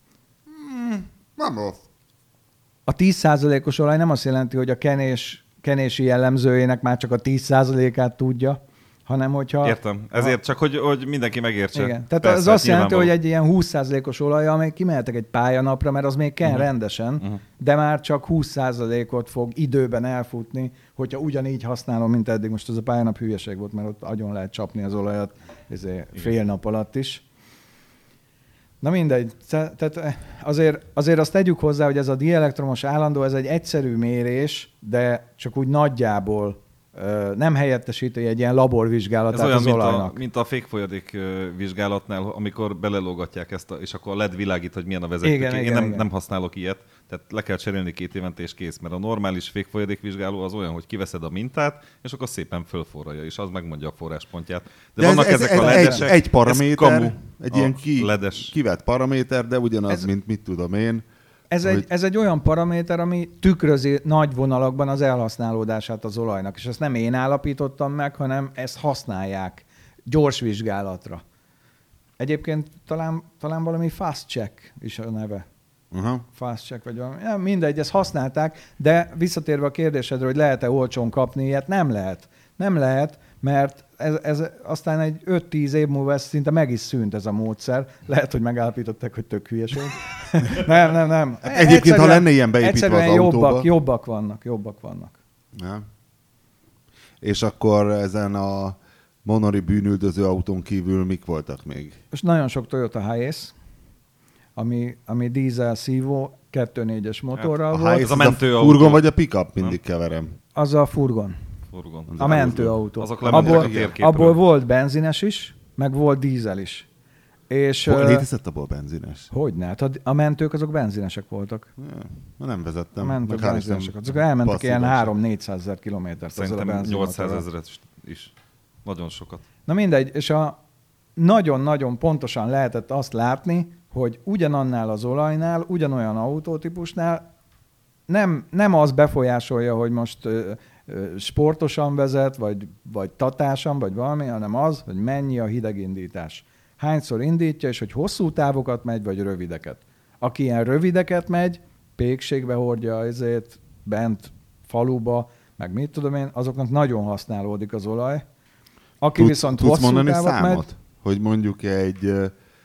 Nem rossz. a tíz százalékos olaj nem azt jelenti, hogy a kenés, kenési jellemzőjének már csak a tíz százalékát tudja, hanem hogyha... Értem. Ezért csak, hogy, hogy mindenki megértse. Igen. Tehát Persze, az azt jelenti, nyilvánvaló. hogy egy ilyen húsz százalékos olajjal még kimehetek egy pályanapra, mert az még kell uh-huh. rendesen, uh-huh. de már csak húsz százalékot fog időben elfutni, hogyha ugyanígy használom, mint eddig. Most ez a pályanap hülyeség volt, mert ott agyon lehet csapni az olajat fél nap alatt is. Na mindegy. Tehát azért, azért azt tegyük hozzá, hogy ez a dielektromos állandó, ez egy egyszerű mérés, de csak úgy nagyjából nem helyettesíti egy ilyen laborvizsgálatát ez olyan, az mint olajnak. a, mint a fékfolyadék ö, vizsgálatnál, amikor belelógatják ezt, a, és akkor a led világít, hogy milyen a vezető. Igen, Én igen, nem, igen. nem használok ilyet, tehát le kell cserélni két évente és kész, mert a normális fékfolyadék vizsgáló az olyan, hogy kiveszed a mintát, és akkor szépen fölforralja, és az megmondja a forráspontját. De, De vannak ez, ez, ezek ez a ledesek, egy, egy ez paraméter, kamu, egy a ilyen ki, ledes. kivett paraméter, de ugyanaz, Ez- mint mit tudom én. Ez hogy- egy, ez egy olyan paraméter, ami tükrözi nagy vonalakban az elhasználódását az olajnak, és ezt nem én állapítottam meg, hanem ezt használják gyors vizsgálatra. Egyébként talán, talán valami fast check is a neve. Aha. Fast check vagy valami. Ja, mindegy, ezt használták, de visszatérve a kérdésedre, hogy lehet-e olcsón kapni ilyet, nem lehet. Nem lehet, mert ez, ez aztán egy öt-tíz év múlva ez szinte meg is szűnt ez a módszer. Lehet, hogy megállapították, hogy tök hülyeség. nem, nem, nem. Egyébként, Egyszerűen- ha lenne ilyen beépítve egyszerűen az autóba- jobbak, jobbak vannak, jobbak vannak. Ja. És akkor ezen a Monori bűnüldöző autón kívül mik voltak még? Most nagyon sok Toyota Hiace, ami, ami dízel szívó, kettő négyes motorral A volt. Hiace Ez a az mentőautó. furgon vagy a pickup? Mindig keverem. Az a furgon. Furgon. A mentőautó. Azok lementek abból, a térképről. abból volt benzines is, meg volt dízel is. És, Hol- ö, Létezett abból benzines? hogyne? Hát a, a mentők azok benzinesek voltak. Ja, nem A vezettem. mentők Meg hál' benzinesek. Isten Azok elmentek passzív ilyen sem. három-négyszázezer kilométert ezzel a Szerintem benzinmotorral. nyolcszázezer is. Nagyon sokat. Na mindegy, és a nagyon-nagyon pontosan lehetett azt látni, hogy ugyanannál az olajnál, ugyanolyan autótípusnál nem, nem az befolyásolja, hogy most ö, ö, sportosan vezet, vagy, vagy tatásan, vagy valami, hanem az, hogy mennyi a hidegindítás. Hányszor indítja, és hogy hosszú távokat megy, vagy rövideket. Aki ilyen rövideket megy, pékségbe hordja ezért, bent faluba, meg mit tudom én, azoknak nagyon használódik az olaj. Aki Tudsz, viszont tudsz hosszú mondani távot számot? megy, Hogy mondjuk egy uh,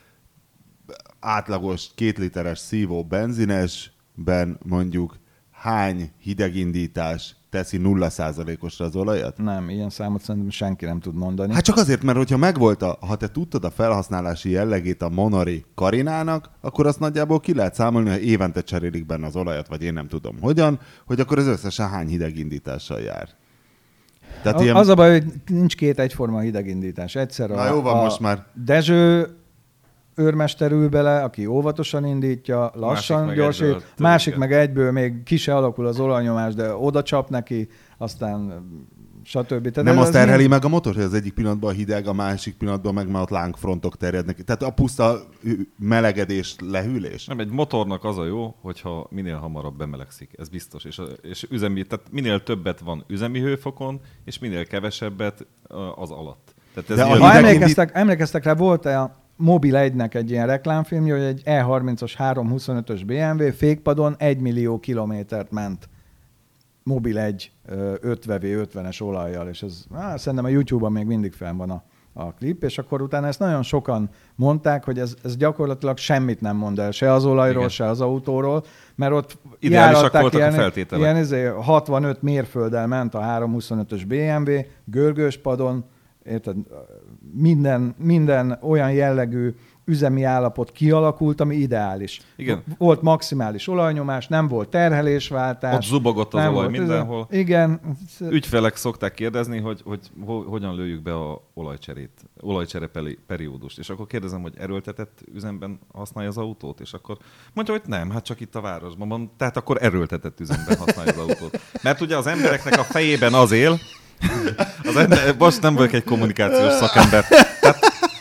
átlagos két literes szívó benzinesben mondjuk hány hidegindítás teszi nulla százalékosra az olajat? nem, ilyen számot szerintem senki nem tud mondani. Hát csak azért, mert hogyha megvolt a, ha te tudtad a felhasználási jellegét a Monori Karinának, akkor azt nagyjából ki lehet számolni, ha évente cserélik benne az olajat, vagy én nem tudom hogyan, hogy akkor az összesen hány hidegindítással jár. Tehát a, ilyen... Az a baj, hogy nincs két egyforma hidegindítás. Egyszer Na a, jó van, a most már. Dezső őrmester ül bele, aki óvatosan indítja, lassan Másik gyorsít, meg egyből, másik tudjuk. meg egyből még ki se alakul az olajnyomás, de oda csap neki, aztán stb. Tehát Nem ez azt terheli mind- meg a motor, hogy az egyik pillanatban hideg, a másik pillanatban meg már ott lángfrontok terjednek. Tehát a puszta melegedés, lehűlés. Nem, egy motornak az a jó, hogyha minél hamarabb bemelegszik, ez biztos. És, és üzemi, tehát minél többet van üzemi hőfokon, és minél kevesebbet az alatt. Tehát ez De a jön- Ha hidegindít- emlékeztek, emlékeztek rá, volt a Mobil egynek egy ilyen reklámfilmje, hogy egy E harmincas háromszázhuszonötös bé em vé fékpadon egy millió kilométert ment Mobil egy öt vé ötvenes olajjal, és ez á, szerintem a YouTube-on még mindig fenn van a, a klip, és akkor utána ezt nagyon sokan mondták, hogy ez, ez gyakorlatilag semmit nem mond el, se az olajról, Igen. se az autóról, mert ott Ideálisak járatták voltak a ilyen, feltételek. ilyen izé, hatvanöt mérfölddel ment a háromszázhuszonötös bé em vé, görgős padon, érted, minden, minden olyan jellegű üzemi állapot kialakult, ami ideális. Igen. Volt maximális olajnyomás, nem volt terhelésváltás. Ott zubogott az nem olaj volt- mindenhol. Igen. Ügyfelek szokták kérdezni, hogy, hogy ho- hogyan lőjük be a olajcserét, olajcsere peli- periódust. És akkor kérdezem, hogy erőltetett üzemben használja az autót, és akkor mondja, hogy nem, hát csak itt a városban van. Tehát akkor erőltetett üzemben használja az autót. Mert ugye az embereknek a fejében az él, az ember, most nem vagyok egy kommunikációs szakember. Tehát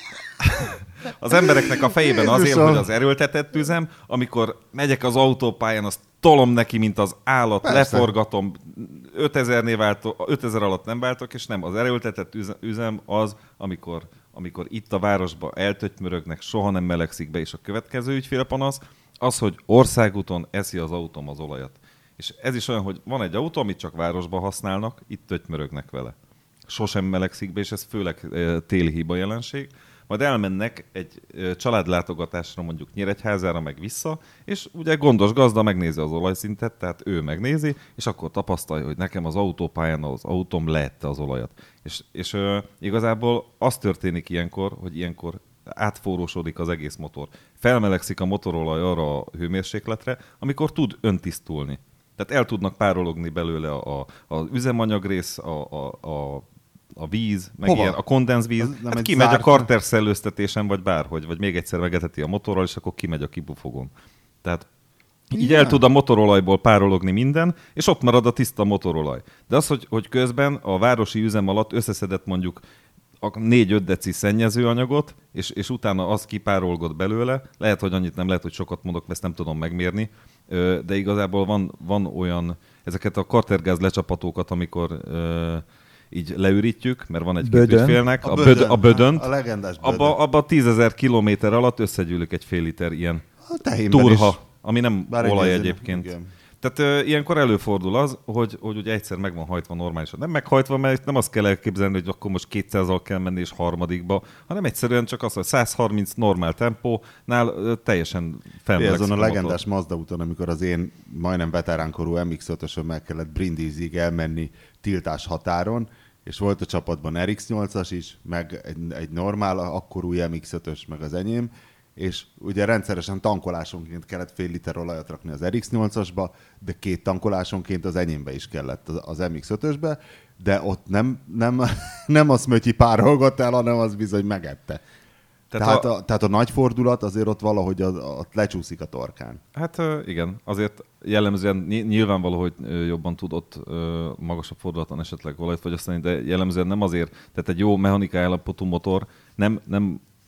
az embereknek a fejében az él, Jézusom. hogy az erőltetett üzem, amikor megyek az autópályán, azt tolom neki, mint az állat, Persze. leforgatom, ötezernél váltok, ötezer alatt nem váltok, és nem, az erőltetett üze- üzem az, amikor, amikor itt a városban eltötymörögnek, soha nem melegszik be, és a következő ügyfélpanasz az, hogy országúton eszi az autóm az olajat. És ez is olyan, hogy van egy autó, amit csak városban használnak, itt tötymörögnek vele. Sosem melegszik be, és ez főleg e, téli hiba jelenség. Majd elmennek egy e, családlátogatásra, mondjuk Nyíregyházára, meg vissza, és ugye gondos gazda megnézi az olajszintet, tehát ő megnézi, és akkor tapasztalja, hogy nekem az autópályán az autóm leette az olajat. És, és e, igazából az történik ilyenkor, hogy ilyenkor átforrósodik az egész motor. Felmelegszik a motorolaj arra a hőmérsékletre, amikor tud öntisztulni. Tehát el tudnak párologni belőle a, a, az üzemanyagrész, a, a, a, a víz, meg Hova? ilyen, a kondenzvíz. Az nem Hát egy kimegy zárt- a karter szellőztetésen, vagy bárhogy, vagy még egyszer megeteti a motorral, és akkor kimegy a kibufogon. Tehát így Igen. el tud a motorolajból párologni minden, és ott marad a tiszta motorolaj. De az, hogy, hogy közben a városi üzem alatt összeszedett mondjuk a négy-öt deci szennyezőanyagot, és, és utána az kipárolgott belőle. Lehet, hogy annyit nem, lehet, hogy sokat mondok, ezt nem tudom megmérni, Ö, de igazából van, van olyan, ezeket a kartergáz lecsapatókat, amikor ö, így leürítjük, mert van egy-két Bödön. ügyfélnek, a, A bödön, bödön. a bödönt, A legendás bödön. abba, abba tízezer kilométer alatt összegyűlik egy fél liter ilyen A tehénben turha, is. ami nem Bár egy olaj benzin, egyébként. igen. Tehát ö, ilyenkor előfordul az, hogy, hogy ugye egyszer meg van hajtva normálisan. Nem meghajtva, mert nem azt kell elképzelni, hogy akkor most kétszázzal kell menni és harmadikba, hanem egyszerűen csak az, hogy száz harminc normál tempónál ö, teljesen felmelegszik Azon a motor. legendás Mazda úton, amikor az én majdnem veteránkorú em iksz ötösön meg kellett Brindizig elmenni tiltás határon, és volt a csapatban er iksz nyolcas is, meg egy, egy normál, akkor új em iksz ötös, meg az enyém, és ugye rendszeresen tankolásonként kellett fél liter olajat rakni az er iksz nyolcasba, de két tankolásonként az enyémbe is kellett az- az em iksz ötösbe, de ott nem, nem, nem a szmötyi párolgott el, hanem az bizony megette. Tehát, Tehát tehát, a- a, tehát a nagy fordulat azért ott valahogy a, a, lecsúszik a torkán. Hát ö, igen, azért jellemzően ny- nyilvánvaló, hogy ö, jobban tudott ö, magasabb fordulaton esetleg olajat fogyasztani, de jellemzően nem azért, tehát egy jó mechanikai állapotú motor nem, nem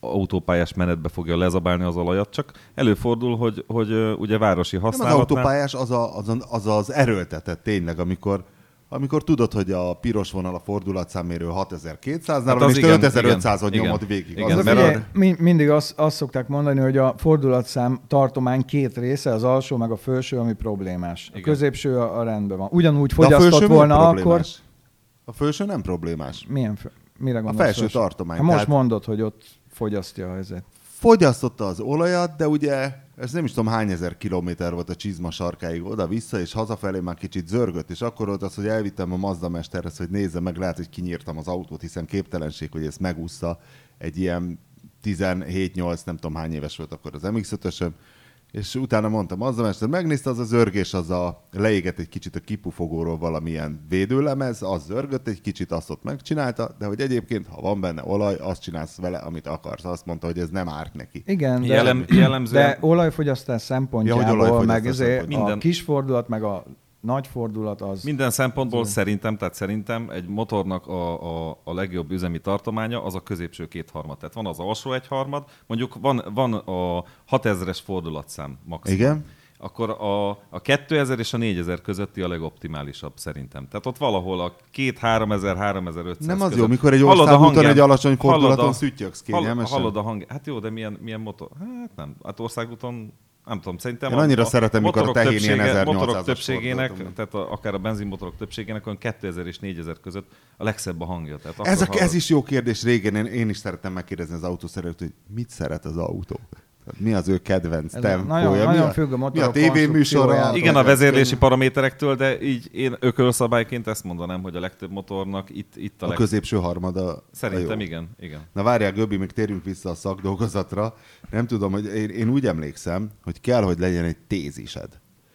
autópályás menetbe fogja lezabálni az olajat, csak előfordul, hogy, hogy ugye városi Nem használatnál... az autópályás, az, a, az, a, az az erőltetett tényleg, amikor amikor tudod, hogy a piros vonal a fordulatszámmérő hatezer-kétszáznál Hát van, az és igen, te ötezer-ötszázon igen, nyomod igen. végig. Igen, Az mert Figyelj, a- mi- mindig azt, azt szokták mondani, hogy a fordulatszám tartomány két része, az alsó meg a felső, ami problémás. A Igen. középső a, a rendben van. Ugyanúgy De a fogyasztott felső volna miért akkor... problémás? A felső nem problémás. Milyen fő? Mire A gondolsz? felső felső? tartomány. Hát most Tehát mondod, hogy ott fogyasztja a helyzet. fogyasztotta az olajat, de ugye ez nem is tudom hány ezer kilométer volt a csizma sarkáig oda-vissza, és hazafelé már kicsit zörgött, és akkor volt az, hogy elvittem a Mazda mesterhez, hogy nézze meg, lehet, hogy kinyírtam az autót, hiszen képtelenség, hogy ezt megúszta egy ilyen tizenhét-nyolc, nem tudom hány éves volt akkor az em iksz ötösöm, és utána mondtam, Mazda mester, megnézte, az a zörgés, az a leégett egy kicsit a kipufogóról valamilyen védőlemez, az zörgött egy kicsit, azt ott megcsinálta, de hogy egyébként, ha van benne olaj, azt csinálsz vele, amit akarsz. Azt mondta, hogy ez nem árt neki. Igen, de, Jellem, jellemzően... de olajfogyasztás szempontjából, Ja, hogy olajfogyasztás meg ezért szempontjából. a Minden- kis fordulat, meg a nagy fordulat az... Minden szempontból az- szerintem, tehát szerintem egy motornak a, a, a legjobb üzemi tartománya az a középső kétharmad. Tehát van az alsó egyharmad, mondjuk van, van a hatezres fordulatszám maximum. Igen? Akkor a, a kétezer és a négyezer közötti a legoptimálisabb szerintem. Tehát ott valahol a két-háromezer, háromezer-ötszáz Nem az között. jó, mikor egy Hallod a országúton hangján- egy alacsony hallod fordulaton a- szüttyögsz hall- kényelmesen. Hallod a hang... Hát jó, de milyen, milyen motor? Hát nem. Hát országúton nem tudom, szerintem Én annyira szeretem, mikor a motorok tehén ilyen többsége- ezernyolcszázas motorok többségének, fordulaton. tehát a, akár a benzinmotorok többségének olyan kétezer és négyezer között a legszebb a hangja. Tehát Ez, a, akkor ez is jó kérdés. Régen én, én is szerettem megkérdezni az autószerelőt, hogy mit szeret az autó. Tehát mi az ő kedvenc Ez tempója? nagyon- mi nagyon a, függ a mi motorok a tévéműsora? konstrukciójától. igen, a vezérlési paraméterektől, de így én ökölszabályként ezt mondanám, hogy a legtöbb motornak itt, itt a, A leg... középső harmada a Szerintem jó. igen, igen. Na várjál, Göbbi, még térjünk vissza a szakdolgozatra. Nem tudom, hogy én, én úgy emlékszem, hogy kell, hogy legyen egy tézised,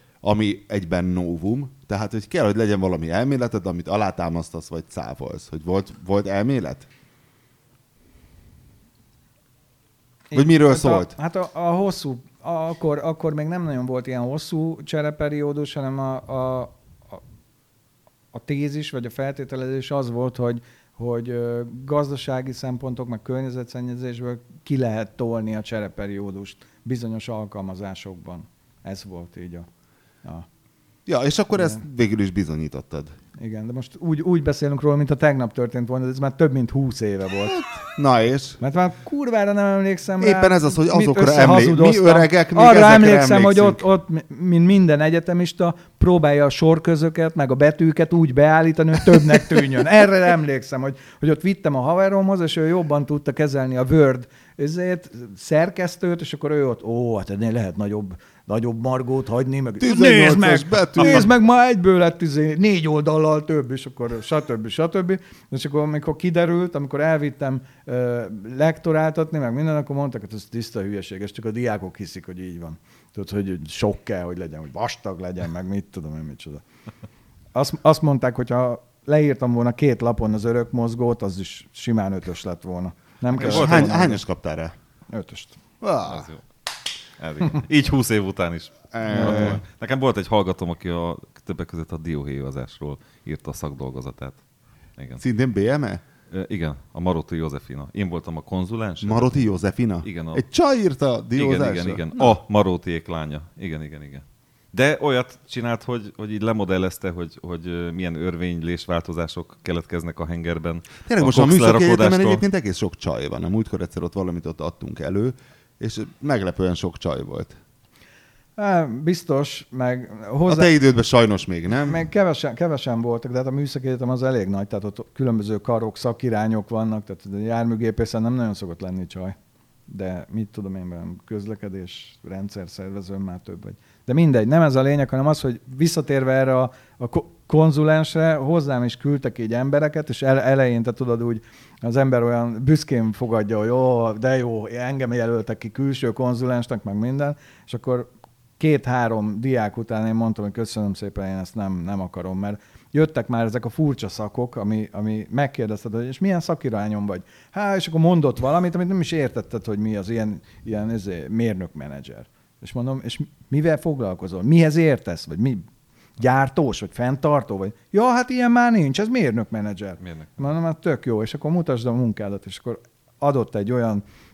ami egyben novum, tehát hogy kell, hogy legyen valami elméleted, amit alátámasztasz vagy cáfolsz. Hogy volt, volt elmélet? Vagy miről Hát szólt? A, hát a, a hosszú, a, akkor, akkor még nem nagyon volt ilyen hosszú csereperiódus, hanem a, a, a, a tézis vagy a feltételezés az volt, hogy, hogy ö, gazdasági szempontok, meg környezetszennyezésből ki lehet tolni a csereperiódust bizonyos alkalmazásokban. Ez volt így a... a Ja, és akkor Igen. ezt végül is bizonyítottad. igen, de most úgy, úgy beszélünk róla, mint a tegnap történt volna, de ez már több mint húsz éve volt. Na és? Mert már kurvára nem emlékszem rá. Éppen ez az, hogy mit azokra emlék- összehazudoztam. mi öregek még Arra ezekre emlékszem, hogy emlékszünk. ott, ott, mint minden egyetemista, próbálja a sorközöket, meg a betűket úgy beállítani, hogy többnek tűnjön. Erre emlékszem, hogy, hogy ott vittem a haveromhoz, és ő jobban tudta kezelni a Word ezért, szerkesztőt, és akkor ő ott, ó, hát ennél lehet nagyobb, nagyobb margót hagyni, meg nézd meg, betű. nézd meg, ma egyből lett izé, négy oldallal több, és akkor stb. stb. És akkor, amikor kiderült, amikor elvittem uh, lektoráltatni, meg minden, akkor mondtak, hogy ez tiszta hülyeség, és csak a diákok hiszik, hogy így van. Tudod, hogy sok kell, hogy legyen, hogy vastag legyen, meg mit tudom én, micsoda. Azt, azt mondták, hogy ha leírtam volna két lapon az örök mozgót, az is simán ötös lett volna. Nem kell. És volt hány, egy- hányas kaptál rá? Ötöst. Ah, Ez jó. Ez igen. Így húsz év után is. Eh. Nekem volt egy hallgatóm, aki a többek között a dióhéjazásról írta a szakdolgozatát. Igen. szintén bé em e? Ö, igen, a Maroti Józefina. Én voltam a konzulens. Maroti Józefina? Igen, a- Egy csaj írta igen, diózásra? igen, igen. A Marótiék lánya. Igen, igen, igen. De olyat csinált, hogy, hogy így lemodellezte, hogy, hogy ö, milyen örvénylés változások keletkeznek a hengerben. Tényleg most a Cox műszaki egyetemen lerakodáskor. egyébként egész sok csaj van. A múltkor egyszer ott valamit ott adtunk elő, és meglepően sok csaj volt. Há, biztos, meg A hozzá... te idődben sajnos még nem. Meg kevesen, kevesen voltak, de hát a műszaki egyetem az elég nagy, tehát ott különböző karok, szakirányok vannak, tehát a járműgépészen nem nagyon szokott lenni csaj. De mit tudom én, velem, közlekedés, rendszer szervezőn már több vagy. De mindegy, nem ez a lényeg, hanem az, hogy visszatérve erre a, a ko- konzulensre, hozzám is küldtek így embereket, és ele- elején, te tudod úgy, az ember olyan büszkén fogadja, hogy jó, de jó, engem jelöltek ki külső konzulensnek, meg minden, és akkor két-három diák után én mondtam, hogy köszönöm szépen, én ezt nem, nem akarom, mert jöttek már ezek a furcsa szakok, ami, ami megkérdezted, hogy és milyen szakirányon vagy? Há, és akkor mondott valamit, amit nem is értetted, hogy mi az ilyen, ilyen ezért, mérnökmenedzser. És mondom, és mivel foglalkozol? Mihez értesz? Vagy mi? Gyártós, vagy fenntartó? Vagy? Ja, hát ilyen már nincs, ez mérnökmenedzser. Mérnök. Mondom, hát tök jó, és akkor mutasd a munkádat, és akkor adott egy olyan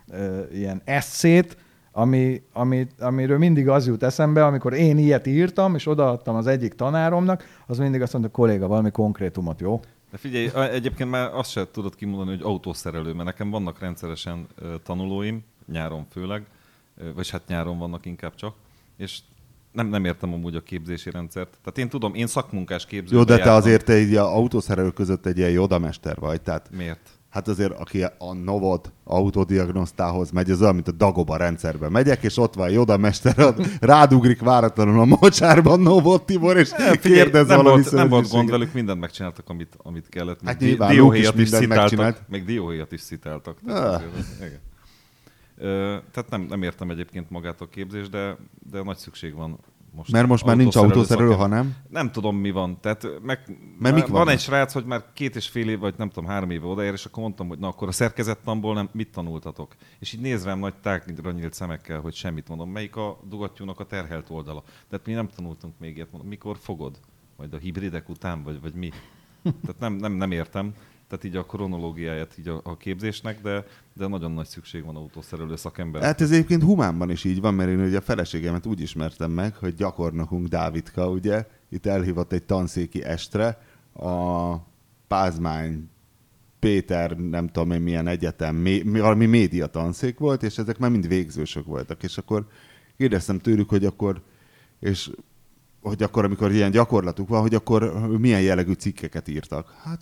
ö, ilyen esszét, ami, ami, amiről mindig az jut eszembe, amikor én ilyet írtam, és odaadtam az egyik tanáromnak, az mindig azt mondta, kolléga, valami konkrétumot, jó? De figyelj, egyébként már azt sem tudod kimondani, hogy autószerelő, mert nekem vannak rendszeresen tanulóim, nyáron főleg, vagy hát nyáron vannak inkább csak, és nem, nem értem amúgy a képzési rendszert. Tehát én tudom, én szakmunkás képzőben Jó, de te jártam. azért te egy autószerelő között egy ilyen jodamester vagy, tehát... Miért? Hát azért, aki a Novod autodiagnosztához megy, ez olyan, mint a Dagoba rendszerbe megyek, és ott van Joda mester, rádugrik váratlanul a mocsárban Novod Tibor, és kérdez nem valami volt, nem volt gond velük, mindent megcsináltak, amit, amit kellett. Hát Még nyilván, dióhéjat Luke is is mindent szitáltak. megcsinált. Még dióhéjat is szitáltak. Ah. Tehát, azért, igen. Ö, tehát nem, nem értem egyébként magát a képzést, de, de nagy szükség van most. Mert most már nincs autószerelő, szakember. hanem... Nem tudom, mi van. Tehát meg, Mert mik van vannak? egy srác, hogy már két és fél év, vagy nem tudom, három éve odaér, és akkor mondtam, hogy na akkor a szerkezettanból nem, mit tanultatok? És így néz rám nagy tágra nyílt szemekkel, hogy semmit mondom. Melyik a dugattyúnak a terhelt oldala? Tehát mi nem tanultunk még ilyet, mondom. Mikor fogod? Majd a hibridek után, vagy, vagy mi? Tehát nem, nem, nem értem. Tehát így a kronológiáját így a, a képzésnek, de, de nagyon nagy szükség van autószerelő szakemberre. Hát ez egyébként humánban is így van, mert én ugye a feleségemet úgy ismertem meg, hogy gyakornokunk Dávidka, ugye, itt elhívott egy tanszéki estre, a Pázmány Péter, nem tudom én milyen egyetem, mé, valami média tanszék volt, és ezek már mind végzősök voltak, és akkor kérdeztem tőlük, hogy akkor, és hogy akkor, amikor ilyen gyakorlatuk van, hogy akkor milyen jellegű cikkeket írtak. Hát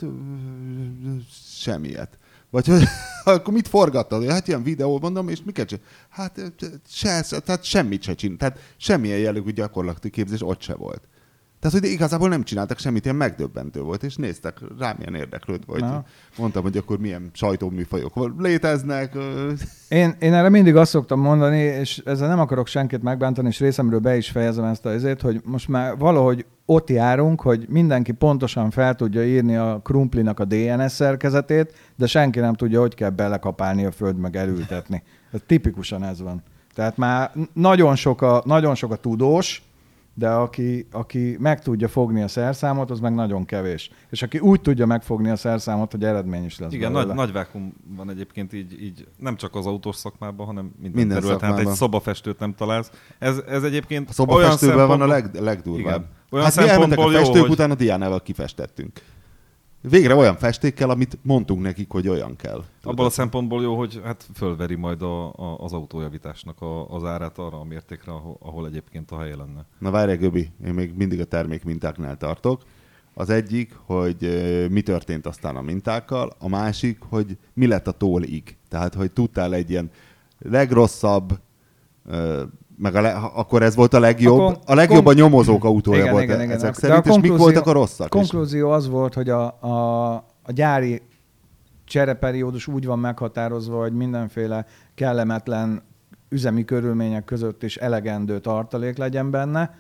semmiet. Vagy hogy akkor mit forgattad? Hát ilyen videó, mondom, és miket csinál? Hát se, tehát semmit se csinál. Tehát semmilyen jellegű gyakorlati képzés ott se volt. Tehát, hogy igazából nem csináltak semmit, ilyen megdöbbentő volt, és néztek rám, ilyen érdeklődve, hogy Na. mondtam, hogy akkor milyen sajtóműfajok léteznek. Én, én erre mindig azt szoktam mondani, és ezzel nem akarok senkit megbántani, és részemről be is fejezem ezt a izét, hogy most már valahogy ott járunk, hogy mindenki pontosan fel tudja írni a krumplinak a dé en es szerkezetét, de senki nem tudja, hogy kell belekapálni a föld, meg elültetni. Ez tipikusan ez van. Tehát már nagyon sok a, nagyon sok a tudós, de aki, aki meg tudja fogni a szerszámot, az meg nagyon kevés. És aki úgy tudja megfogni a szerszámot, hogy eredmény is lesz Igen, belőle. nagy, nagy vákum van egyébként így, így nem csak az autós szakmában, hanem minden, Minden területen. Hát szakmában. egy szobafestőt nem találsz. Ez, ez egyébként A szobafestőben olyan van a szempontból- leg, legdurvább. Igen. Olyan Hát mi elmentek a szempontból jó, festők hogy- után a Diánával kifestettünk. Végre olyan festékkel, amit mondtunk nekik, hogy olyan kell. Abban a szempontból jó, hogy hát fölveri majd a, a, az autójavításnak a, az árát arra a mértékre, ahol, ahol egyébként a helye lenne. Na várj, Göbi, én még mindig a termék mintáknál tartok. Az egyik, hogy ö, mi történt aztán a mintákkal, a másik, hogy mi lett a tólig. Tehát, hogy tudtál egy ilyen legrosszabb, ö, meg a le, akkor ez volt a legjobb, A kon- a legjobb kon- a nyomozók autója Igen, volt igen, igen. ezek De szerint, a és mik konklúzió- voltak a rosszak? A konklúzió az volt, hogy a, a, a gyári csereperiódus úgy van meghatározva, hogy mindenféle kellemetlen üzemi körülmények között is elegendő tartalék legyen benne,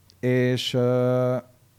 és ö,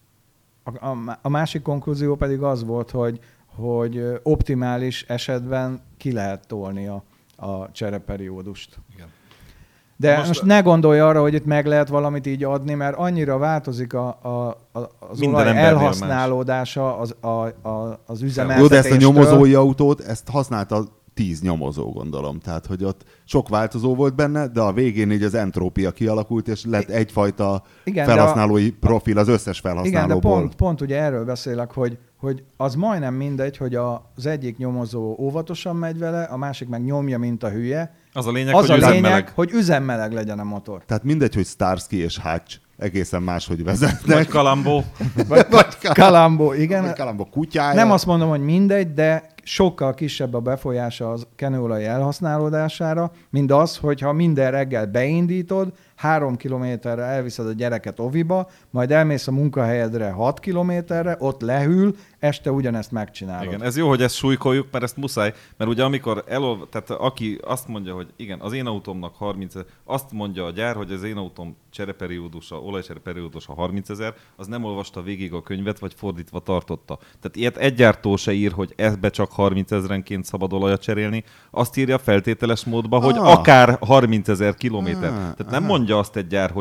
a, a, a másik konklúzió pedig az volt, hogy, hogy optimális esetben ki lehet tolni a, a csereperiódust. Igen. De most, Most- most ne gondolj arra, hogy itt meg lehet valamit így adni, mert annyira változik a, a, a, az Minden olaj embernél elhasználódása az, a, a, az Jó, üzemeltetéstől. de ezt a nyomozói autót, ezt használta tíz nyomozó, gondolom. Tehát, hogy ott sok változó volt benne, de a végén így az entrópia kialakult, és lett egyfajta Igen, de a- felhasználói profil az összes Igen, de felhasználóból. pont, pont ugye erről beszélek, hogy, hogy az majdnem mindegy, hogy a, az egyik nyomozó óvatosan megy vele, a másik meg nyomja, mint a hülye. Az a lényeg, Az hogy a lényeg, üzemmeleg. hogy üzemmeleg legyen a motor. Tehát mindegy, hogy Starsky és Hatch egészen máshogy Vagy vezetnek. Kalambó. Vagy, vagy Kalambó, igen. Vagy Kalambó kutyája. Nem azt mondom, hogy mindegy, de sokkal kisebb a befolyása az kenőolaj elhasználódására, mint az, hogyha minden reggel beindítod, három kilométerre elviszed a gyereket oviba, majd elmész a munkahelyedre hat kilométerre, ott lehűl, este ugyanezt megcsinálod. Igen, ez jó, hogy ezt súlykoljuk, mert ezt muszáj, mert ugye amikor elol, tehát aki azt mondja, hogy igen, az én autómnak harminc ezer, azt mondja a gyár, hogy az én autóm csereperiódusa, olajcsereperiódusa harminc ezer, az nem olvasta végig a könyvet, vagy fordítva tartotta. Tehát ilyet egy gyártó se ír, hogy ebbe csak harminc ezrenként szabad olajat cserélni, azt írja feltételes módba, hogy Ah. akár harminc ezer kilométer. Ah, Tehát nem aha. mondja azt egy gyár, hogy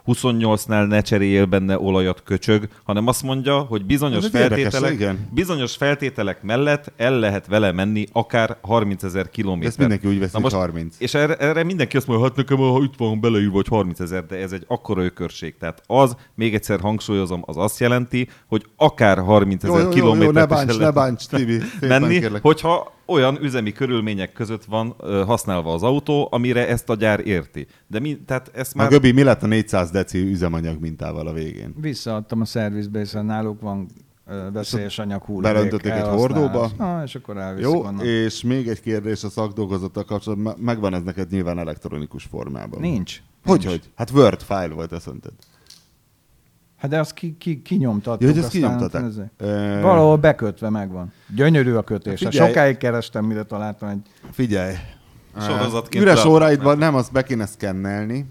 huszonnyolcnál ne cseréljél benne olajat, köcsög, hanem azt mondja, hogy bizonyos, feltételek, érdekes, bizonyos feltételek mellett el lehet vele menni akár harmincezer kilométer. Ezt mindenki úgy veszi, hogy harminc. És erre, erre mindenki azt mondja, hát nekem ha itt van beleírva, hogy harmincezer, de ez egy akkora ökörség. Tehát az, még egyszer hangsúlyozom, az azt jelenti, hogy akár harmincezer kilométert ne bánts, ne bánts, Tibi, menni, kérlek. hogyha olyan üzemi körülmények között van ö, használva az autó, amire ezt a gyár érti. De mi, tehát ezt már... A Göbi, mi lett a négyszáz deci üzemanyag mintával a végén? Visszaadtam a szervizbe, hiszen náluk van ö, veszélyes anyag hulladék. Belöntötték egy hordóba. Ah, és akkor elviszik Jó, onnan. és még egy kérdés a szakdolgozattal kapcsolatban. Megvan ez neked nyilván elektronikus formában. Nincs. Hogy, Nincs. hogy? Hát Word file volt, azt mondtad. Hát de azt ki, ki, kinyomtattuk. Ja, hogy ezt aztán kinyomtatták. ezért. E... Valahol bekötve megvan. Gyönyörű a kötés. Figyelj. Sokáig kerestem, mire találtam egy... Figyelj. Sorozatként Üres le- óráidban nem, azt be kéne szkennelni,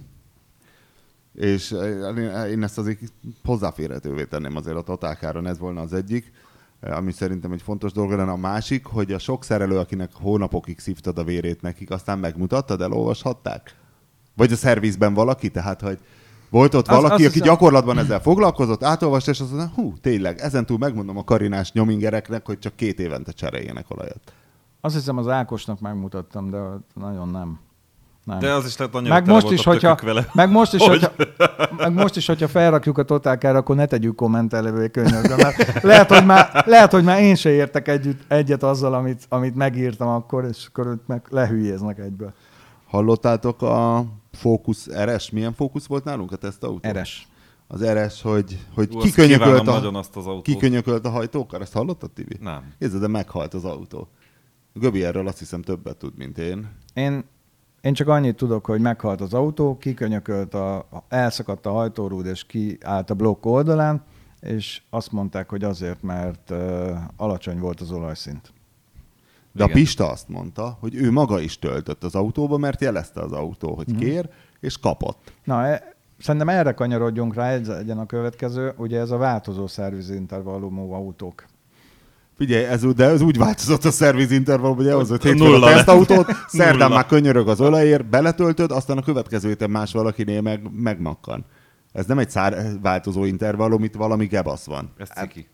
és én ezt azért hozzáférhetővé tenném azért a totálkáron, ez volna az egyik, ami szerintem egy fontos dolog lenne. A másik, hogy a sok szerelő, akinek hónapokig szívtad a vérét nekik, aztán megmutattad, elolvashatták? Vagy a szervizben valaki, tehát, hogy volt ott Az- valaki, azt aki hiszem- gyakorlatban ezzel foglalkozott, átolvasta, és azt mondta, hú, tényleg, ezentúl megmondom a karinás nyomingereknek, hogy csak két évente cseréljenek olajat. Azt hiszem az Ákosnak megmutattam, de nagyon nem. nem. De az is lehet annyira meg tele most volt is, a hogyha, tökük vele. meg most is, Hogy? hogyha, meg most is, hogyha felrakjuk a totálkára, akkor ne tegyük kommentelővé könyörgöm, mert lehet, hogy már, lehet, hogy már én se értek együtt, egyet azzal, amit, amit megírtam akkor, és akkor ők meg lehülyéznek egyből. Hallottátok a Focus er es? Milyen Focus volt nálunk a tesztautó? Eres. Az er es, hogy, hogy Ú, azt kikönyökölt, kívánom a, nagyon azt az autót. kikönyökölt a hajtókar. Ezt hallottad, Tibi? Nem. Nézd, de meghalt az autó. Göbi erről azt hiszem többet tud, mint én. Én, én csak annyit tudok, hogy meghalt az autó, kikönyökölt, a, elszakadt a hajtórúd, és kiállt a blokk oldalán, és azt mondták, hogy azért, mert uh, alacsony volt az olajszint. De Igen. a Pista azt mondta, hogy ő maga is töltött az autóba, mert jelezte az autó, hogy kér, és kapott. Na, e, szerintem erre kanyarodjunk rá, ez legyen a következő, ugye ez a változó szervizintervallumú autók. Figyelj, ez, de ez úgy változott a szervizintervall, hogy ahhoz, hogy Nulla hétfőn a lett. tesztautót, szerdán Nulla. már könyörög az olajért, beletöltöd, aztán a következő héten más valakinél meg, megmakkan. Ez nem egy szár változó intervallum, itt valami gebasz van. Ez ciki.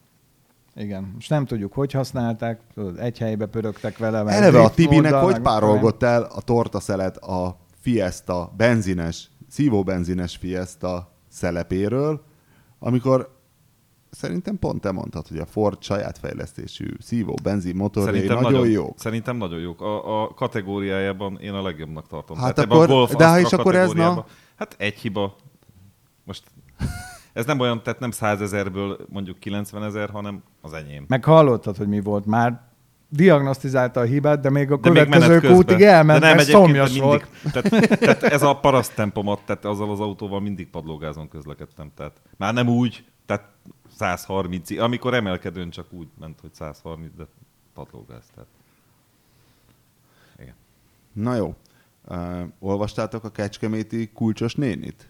Igen, most nem tudjuk, hogy használták, tudod, egy helybe pörögtek vele. meg Eleve a drift Tibinek móddal, hogy meg párolgott el a tortaszelet a Fiesta benzines, szívóbenzines Fiesta szelepéről, amikor szerintem pont te mondtad, hogy a Ford saját fejlesztésű szívó benzin motorjai nagyon, nagyon jók. Szerintem nagyon jók. A, a kategóriájában én a legjobbnak tartom. Hát Tehát ebben akkor- a Golf de ha Astra is akkor ez kategóriában- na- Hát egy hiba. Most ez nem olyan, tehát nem százezerből mondjuk kilencvenezer, hanem az enyém. Meg hallottad, hogy mi volt már. Diagnosztizálta a hibát, de még a De még következő menet közben. kútig elment, De nem, mert egyébként szomjas mindig, volt. Tehát, tehát ez a paraszt tempomat, tehát azzal az autóval mindig padlógázon közlekedtem. Tehát már nem úgy, tehát száz harminc, amikor emelkedőn csak úgy ment, hogy száz harminc, de padlógáz. Tehát. Igen. Na jó. Uh, olvastátok a Kecskeméti kulcsos nénit?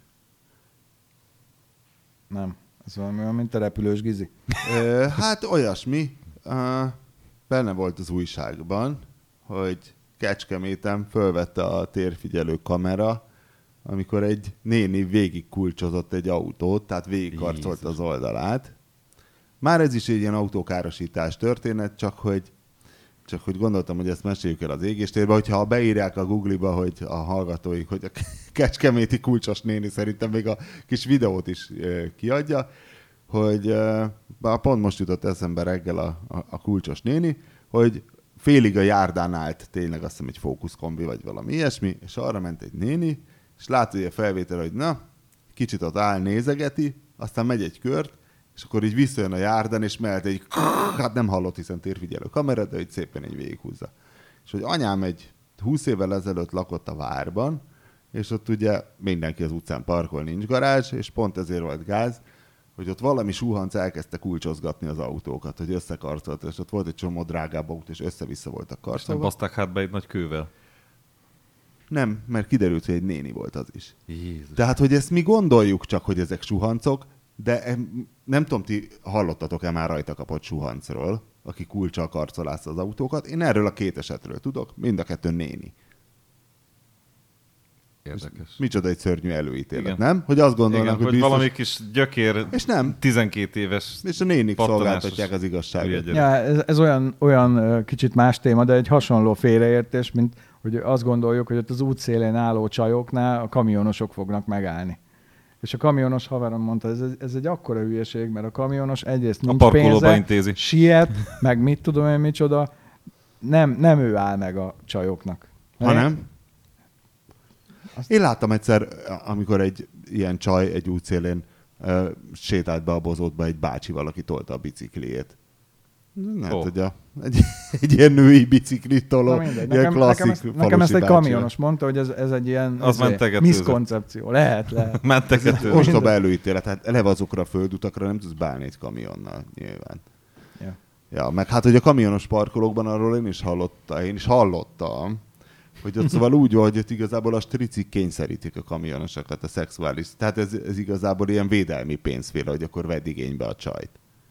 Nem, ez valami olyan, mint a repülős Gizi. Uh, hát olyasmi. Uh, benne volt az újságban, hogy Kecskeméten fölvette a térfigyelő kamera, amikor egy néni végig kulcsozott egy autót, tehát végigkarcolt az oldalát. Már ez is egy ilyen autókárosítás történet, csak hogy, csak hogy gondoltam, hogy ezt meséljük el az égéstérbe, hogyha beírják a Google-ba, hogy a hallgatóik, hogy a Kecskeméti kulcsos néni szerintem még a kis videót is e, kiadja, hogy e, pont most jutott eszembe reggel a, a, a kulcsos néni, hogy félig a járdán állt tényleg azt hiszem egy Focus kombi, vagy valami ilyesmi, és arra ment egy néni, és látja a felvétel, hogy na, kicsit ott áll, nézegeti, aztán megy egy kört, és akkor így visszajön a járdán, és mellett egy hát nem hallott, hiszen térfigyelő kamera, de így szépen egy végighúzza. És hogy anyám egy húsz évvel ezelőtt lakott a várban, és ott ugye mindenki az utcán parkol, nincs garázs, és pont ezért volt gáz, hogy ott valami suhanc elkezdte kulcsozgatni az autókat, hogy összekarcolt, és ott volt egy csomó drágább autó, és össze-vissza voltak És nem karcolva. baszták hát be egy nagy kővel. Nem, mert kiderült, hogy egy néni volt az is. Jézus. Tehát, hogy ezt mi gondoljuk csak, hogy ezek suhancok, de em- nem tudom, ti hallottatok-e már rajta kapott suhancról, aki kulccsal karcolázta az autókat. Én erről a két esetről tudok, mind a kettő néni. Érdekes. Micsoda egy szörnyű előítélet, Igen. nem? Hogy azt gondolnak, Igen, hogy, hogy biztos... valami kis gyökér, És nem. tizenkét éves És a nénik pattanásos szolgáltatják az igazságot. hülye gyerek. Ja, ez, ez olyan, olyan ö, kicsit más téma, de egy hasonló félreértés, mint hogy azt gondoljuk, hogy ott az útszélén álló csajoknál a kamionosok fognak megállni. És a kamionos haverom mondta, ez, ez egy akkora hülyeség, mert a kamionos egyrészt A nincs parkolóba pénze, intézi. siet, meg mit tudom én micsoda, nem, nem ő áll meg a csajoknak. Hanem? Azt- Én láttam egyszer, amikor egy ilyen csaj egy útszélén uh, sétált be a bozótba, egy bácsi valaki tolta a bicikliét. Nem Ó. tudja. Egy, egy ilyen női biciklit toló, Na mindegy, ilyen nekem, klasszik nekem, ezt, nekem ezt egy falusi bácsi. kamionos mondta, hogy ez, ez egy ilyen Az ezért, mentegetőzött. miszkoncepció. Lehet, lehet. Mentegető. Ostoba előítélet, hát eleve azokra a földutakra nem tudsz beállni egy kamionnal, nyilván. Ja. Ja, meg hát, hogy a kamionos parkolókban arról én is hallottam, én is hallottam, hogy ott szóval úgy van, hogy ott igazából a stricik kényszerítik a kamionosokat a szexuális. Tehát ez, ez igazából ilyen védelmi pénzféle, hogy akkor vedd igénybe a csajt.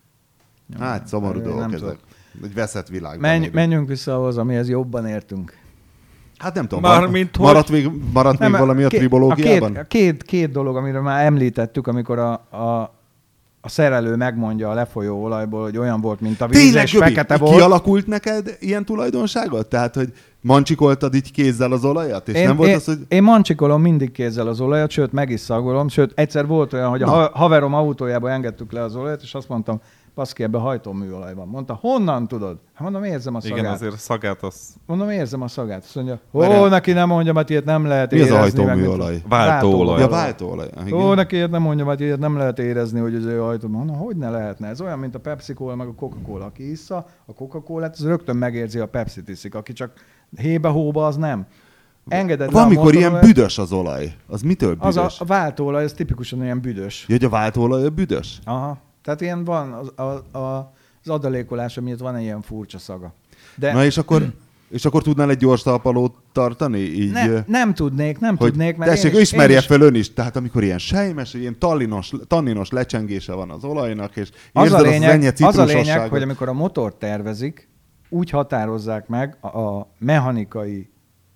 Ja, Hát szomorú nem dolgok tudom. ezek. Egy veszett világban. Menj, élünk. menjünk vissza ahhoz, amihez jobban értünk. Hát nem tudom, Mármint, mar- maradt még, maradt még valami a két- tribológiában? A két, a két, két dolog, amiről már említettük, amikor a, a, a szerelő megmondja a lefolyó olajból, hogy olyan volt, mint a víz, Tényleg, és Göbi, fekete volt. kialakult neked ilyen tulajdonságot? Tehát, hogy mancskoltad így kézzel az olajat? És Én, nem volt én, az, hogy... én mancsikolom mindig kézzel az olajat, sőt meg is szagolom, sőt egyszer volt olyan, hogy a Na. ha- haverom autójába engedtük le az olajat, és azt mondtam, baszki, ebbe hajtóműolaj van. Mondta, honnan tudod? Hát mondom, érzem a szagát. Igen, azért szagát az Mondom, érzem a szagát. Azt mondja, Várjál. ó, neki nem mondjam, hogy ilyet nem lehet Mi az érezni. a meg mit- hajtóműolaj? Váltóolaj. Ja, váltóolaj. Igen. Ó, neki ilyet nem mondjam, hogy ilyet nem lehet érezni, hogy az ő hajtó. Mondom, hogy ne lehetne? Ez olyan, mint a Pepsi-Cola, meg a Coca-Cola. Aki issza a Coca-Colát, az rögtön megérzi, a Pepsi-t iszik. Aki csak hébe-hóba, az nem. Engeded le Van, a amikor ilyen motorolajat, büdös az olaj. Az mitől Az büdös? a, a váltóolaj, az tipikusan olyan büdös. Ja, hogy a váltóolaj a büdös? Aha. Tehát ilyen van az, a, a, az adalékolás, miatt van egy ilyen furcsa szaga. De Na és akkor, és akkor tudnál egy gyors talpalót tartani? Így, ne, nem tudnék, nem hogy tudnék, mert tessék, én is, ismerje én is, fel ön is. Tehát amikor ilyen sejmes, ilyen tallinos, tanninos lecsengése van az olajnak, és az érzed a, lényeg, enyhe az a lényeg, citrusosságot. hogy amikor a motort tervezik, úgy határozzák meg a, a mechanikai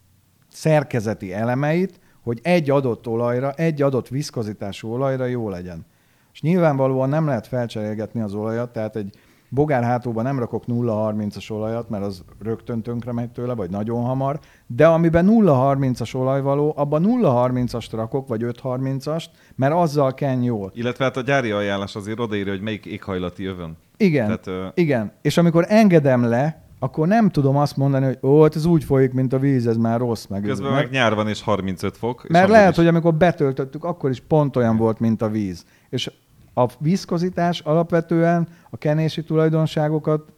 szerkezeti elemeit, hogy egy adott olajra, egy adott viszkozitású olajra jó legyen. És nyilvánvalóan nem lehet felcserélgetni az olajat, tehát egy bogár hátóban nem rakok nulla harmincas olajat, mert az rögtön tönkre megy tőle, vagy nagyon hamar, de amiben nulla harmincas olaj való, abban nulla harmincast rakok, vagy öt harmincast, mert azzal kenj jól. Illetve hát a gyári ajánlás azért odaírja, hogy melyik éghajlati övön. Igen, Tehát, ö, igen. És amikor engedem le, akkor nem tudom azt mondani, hogy ó, hát ez úgy folyik, mint a víz, ez már rossz. Meg Közben mert, meg nyár van és harmincöt fok. és mert amúgy lehet, is- hogy amikor betöltöttük, akkor is pont olyan volt, mint a víz. És a viszkozitás alapvetően a kenési tulajdonságokat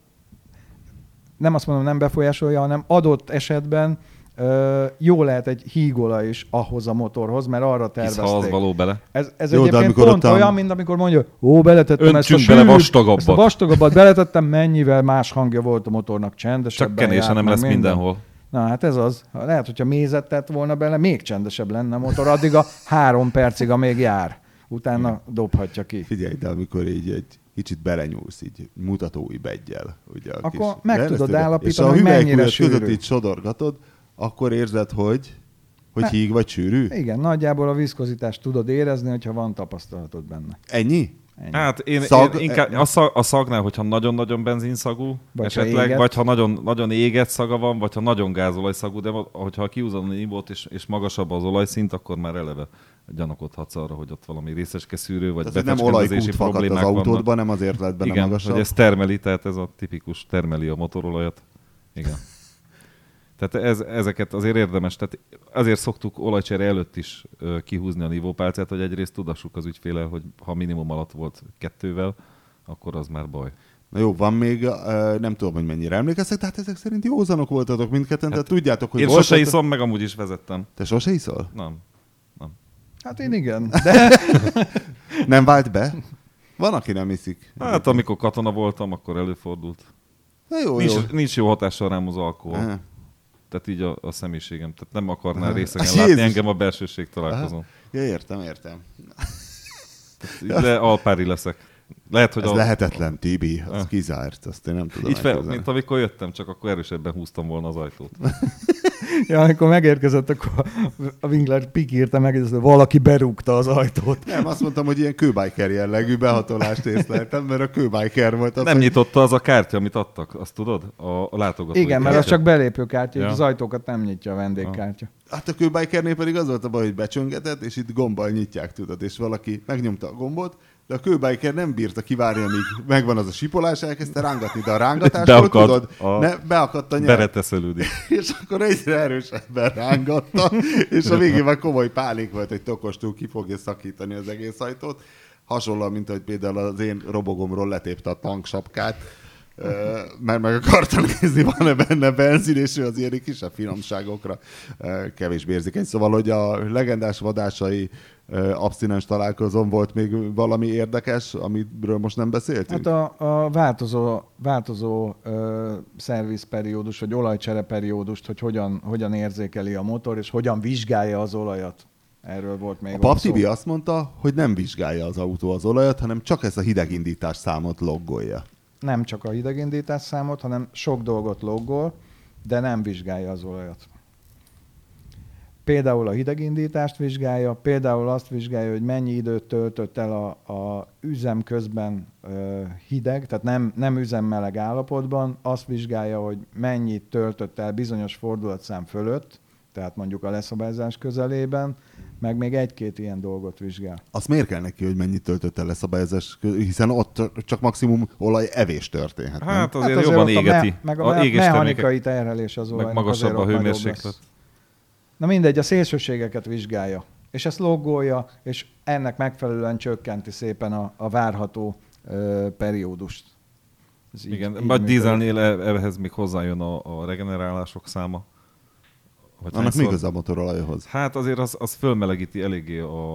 nem azt mondom, nem befolyásolja, hanem adott esetben ö, jó lehet egy hígolaj is ahhoz a motorhoz, mert arra Hisz tervezték. ha az való bele. Ez, ez Jó, de egyébként amikor pont ott a- olyan, mint amikor mondja, ó, beletettem ezt a Öntsünk bele sűrűt, vastagabbat. ezt a vastagabbat beletettem, mennyivel más hangja volt a motornak, csendesebben Csak kenése járt, nem meg lesz minden. mindenhol. Na hát ez az. Lehet, hogyha mézet tett volna bele, még csendesebb lenne a motor, addig a három percig, amíg jár. Utána dobhatja ki. Figyelj, de amikor így egy kicsit belenyúlsz, így mutatói beggyel. Ugye, a Akkor kis- meg de tudod ezt- állapítani, és a hogy mennyire hüvelykujjad sűrű. között így sodorgatod, akkor érzed, hogy, hogy Ne. híg vagy sűrű? Igen, nagyjából a viszkozitást tudod érezni, hogyha van tapasztalatod benne. Ennyi? Ennyi. Hát én, Szag- én inkább a, szag, a szagnál, hogyha nagyon-nagyon benzinszagú, Vagy ha esetleg, éget. vagy ha nagyon, nagyon égett szaga van, vagy ha nagyon gázolajszagú, de hogyha kiúzod a nívót és, és magasabb az olajszint, akkor már eleve gyanakodhatsz arra, hogy ott valami részecske szűrő, vagy Tehát nem betecskendezési olajkút fakad az problémák vannak. autódban, nem azért lett benne Igen, magasabb. hogy ez termeli, tehát ez a tipikus termeli a motorolajat. Igen. Tehát ez, ezeket azért érdemes, tehát azért szoktuk olajcsere előtt is ö, kihúzni a nívópálcát, hogy egyrészt tudassuk az ügyféllel, hogy ha minimum alatt volt kettővel, akkor az már baj. Na jó, van még, uh, nem tudom, hogy mennyire emlékeztek, tehát ezek szerint józanok voltatok mindketten, tehát tudjátok, hogy Én volt sose ott- iszom, meg amúgy is vezettem. Te sose iszol? Nem. Hát én igen, de Nem vált be? Van, aki nem iszik. Hát amikor katona voltam, akkor előfordult. Na jó, jó. Nincs, nincs jó hatással rám az alkohol. Aha. Tehát így a, a személyiségem. Tehát nem akarná Aha. részegen Jézus. látni engem a belsőség találkozón. Ja, értem, értem. De alpári leszek. Lehet, hogy Ez a, lehetetlen, Tibi, az Ah. kizárt, azt én nem tudom így fel, elképzelni. mint amikor jöttem, csak akkor erősebben húztam volna az ajtót. Ja, amikor megérkezett, akkor a Winkler pikírta meg, hogy valaki berúgta az ajtót. Nem, azt mondtam, hogy ilyen kőbiker jellegű behatolást észleltem, mert a kőbiker volt az, Nem hogy... nyitotta az a kártya, amit adtak, azt tudod? A, a látogatói Igen, mert az csak belépőkártya, Ja. az ajtókat nem nyitja a vendégkártya. Hát a kőbikernél pedig az volt a baj, hogy becsöngetett, és itt gombbal nyitják, tudod, és valaki megnyomta a gombot, de a kőbiker nem bírta kivárni, amíg megvan az a sipolás, elkezdte rángatni, de a rángatásról tudod, a... ne, beakadt a nyelv. Bereteszölődik. És akkor egyre erősebben rángatta, és a végén már komoly pánik volt, hogy tokostul ki fogja szakítani az egész ajtót. Hasonlóan, mint hogy például az én robogomról letépte a tanksapkát, mert meg akartam nézni, van-e benne benzin, és ő az ilyen kisebb finomságokra kevésbé érzékeny. Szóval, hogy a legendás vadásai abszinens találkozón volt még valami érdekes, amiről most nem beszéltünk? Hát a, a változó, változó ö, szervizperiódus, vagy olajcsereperiódust, hogy hogyan, hogyan érzékeli a motor, és hogyan vizsgálja az olajat. Erről volt még A Pap Tibi azt mondta, hogy nem vizsgálja az autó az olajat, hanem csak ezt a hidegindítás számot loggolja. Nem csak a hidegindítás számot, hanem sok dolgot loggol, de nem vizsgálja az olajat. Például a hidegindítást vizsgálja, például azt vizsgálja, hogy mennyi időt töltött el a, a üzem közben ö, hideg, tehát nem, nem üzemmeleg állapotban, azt vizsgálja, hogy mennyit töltött el bizonyos fordulatszám fölött, tehát mondjuk a leszabályzás közelében, meg még egy-két ilyen dolgot vizsgál. Azt miért kell neki, hogy mennyit töltött el leszabályozás, hiszen ott csak maximum olajevés történhet. Hát nem? azért, hát azért jobban ott a égeti. me- meg a, a me- égés mechanikai terhelés az olajnak. meg magasabb azért a ott nagyobb hőmérséklet. lesz. Na mindegy, a szélsőségeket vizsgálja, és ezt loggolja, és ennek megfelelően csökkenti szépen a, a várható ö, periódust. Ez így- Igen, így vagy működik. dízelnél e- ehhez még hozzájön a, a regenerálások száma. Hogy Annak hányszor- mi köze a motorolajhoz? Hát azért az, az fölmelegíti eléggé a,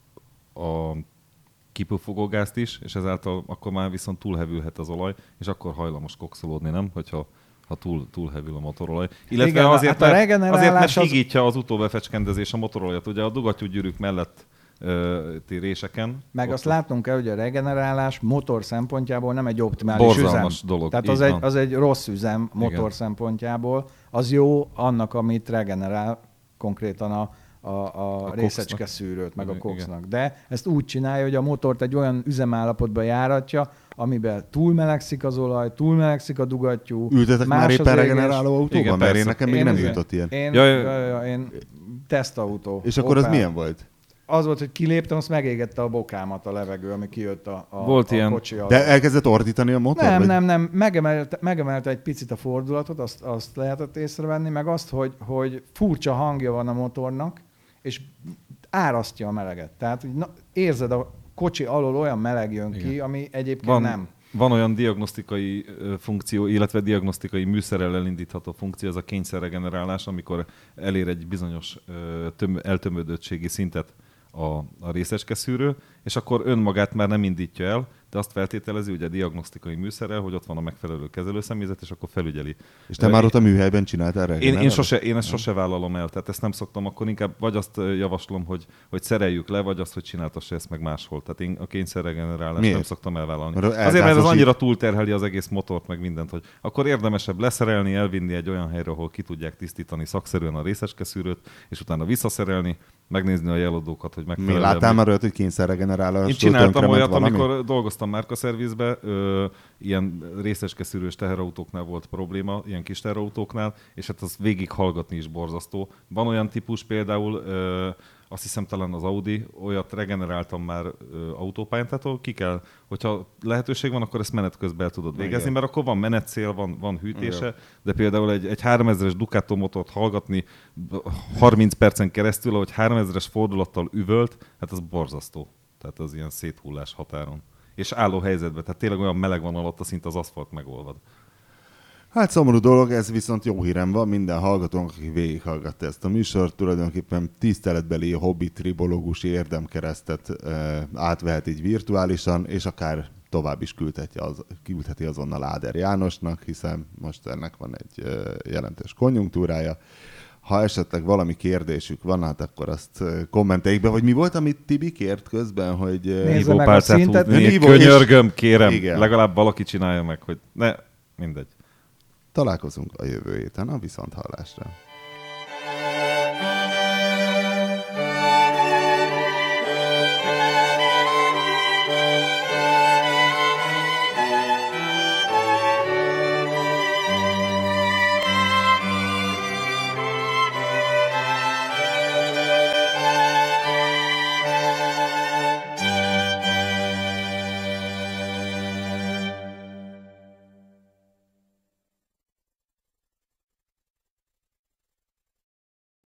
a kipufogógázt is, és ezáltal akkor már viszont túlhevülhet az olaj, és akkor hajlamos kokszolódni, nem? Hogyha ha túl, túlhevül a motorolaj. Illetve Igen, azért, hát a mert, regenerálás azért, mert az- higítja az utóbefecskendezés a motorolajat. Ugye a dugattyúgyűrűk mellett ö, ti réseken. Meg ott- azt látnunk kell, hogy a regenerálás motor szempontjából nem egy optimális Borzalmas üzem. dolog, Tehát így az egy, van. az egy rossz üzem motor Igen. szempontjából. Az jó annak, amit regenerál, konkrétan a, a, a, A részecske koksznak. szűrőt, meg a Igen, koksznak. De ezt úgy csinálja, hogy a motort egy olyan üzemállapotba járatja, amiben túlmelegszik az olaj, túlmelegszik a dugattyú. Ültetek más már az éppen égés. regeneráló autóban? Igen, Mert én persze. nekem még Én nem azért- jutott ilyen. Én, Ja, ja, ja. ja, én tesztautó. És akkor az Opel. milyen volt? Az volt, hogy kiléptem, azt megégette a bokámat a levegő, ami kijött a, a, Volt a ilyen. kocsi alól. De elkezdett ordítani a motor? Nem, vagy? nem, nem. Megemelte, megemelte egy picit a fordulatot, azt, azt lehetett észrevenni, meg azt, hogy, hogy furcsa hangja van a motornak, és árasztja a meleget. Tehát hogy na, érzed, a kocsi alól olyan meleg jön ki, Igen. ami egyébként Van, nem. van olyan diagnosztikai ö, funkció, illetve diagnosztikai műszerrel elindítható funkció, ez a kényszerregenerálás, amikor elér egy bizonyos ö, töm, eltömödöttségi szintet a, a részecskeszűrő, és akkor önmagát már nem indítja el, de azt feltételezi ugye diagnosztikai műszerrel, hogy ott van a megfelelő kezelőszemélyzet, és akkor felügyeli. És te már ott a műhelyben csináltál Én, regenerálót? én, sose, én ezt sose vállalom el, tehát ezt nem szoktam, akkor inkább vagy azt ö, javaslom, hogy, hogy szereljük le, vagy azt, hogy csináltassa ezt meg máshol. Tehát én a kényszerregenerálást Miért? nem szoktam elvállalni. Mert Azért, mert ez elgázosít- annyira túlterheli az egész motort, meg mindent, hogy akkor érdemesebb leszerelni, elvinni egy olyan helyre, ahol ki tudják tisztítani szakszerűen a részecskeszűrőt, és utána visszaszerelni, megnézni a jeladókat, hogy Mi megfelelően... láttál már olyat, hogy kényszerregenerálás? Én csináltam olyat, amikor dolgoztam márkaszervizbe, ö, ilyen részecskeszűrős teherautóknál volt probléma, ilyen kis teherautóknál, és hát az végig hallgatni is borzasztó. Van olyan típus például, ö, azt hiszem talán az Audi, olyat regeneráltam már ö, autópályán, tehát ahol ki kell, hogyha lehetőség van, akkor ezt menet közben el tudod végezni, Igen. mert akkor van menetcél, van, van hűtése, Igen. de például egy, egy háromezres Ducato motort hallgatni harminc percen keresztül, ahogy háromezres fordulattal üvölt, hát az borzasztó. Tehát az ilyen széthullás határon. És álló helyzetben, tehát tényleg olyan meleg van alatt, szint az aszfalt megolvad. Hát szomorú dolog, ez viszont jó hírem van minden hallgatónk, aki végighallgatta ezt a műsort, tulajdonképpen tiszteletbeli hobbi tribológusi érdemkeresztet e, átvehet így virtuálisan, és akár tovább is küldheti, az, küldheti azonnal Áder Jánosnak, hiszen most ennek van egy e, jelentős konjunktúrája. Ha esetleg valami kérdésük van, hát akkor azt kommenteljék be, vagy mi volt, amit Tibi kért közben, hogy... Nézze meg a szintet. Húzni, Nívó és- könyörgöm, kérem, Igen. legalább valaki csinálja meg, hogy ne, mindegy. Találkozunk a jövő héten a viszonthallásra.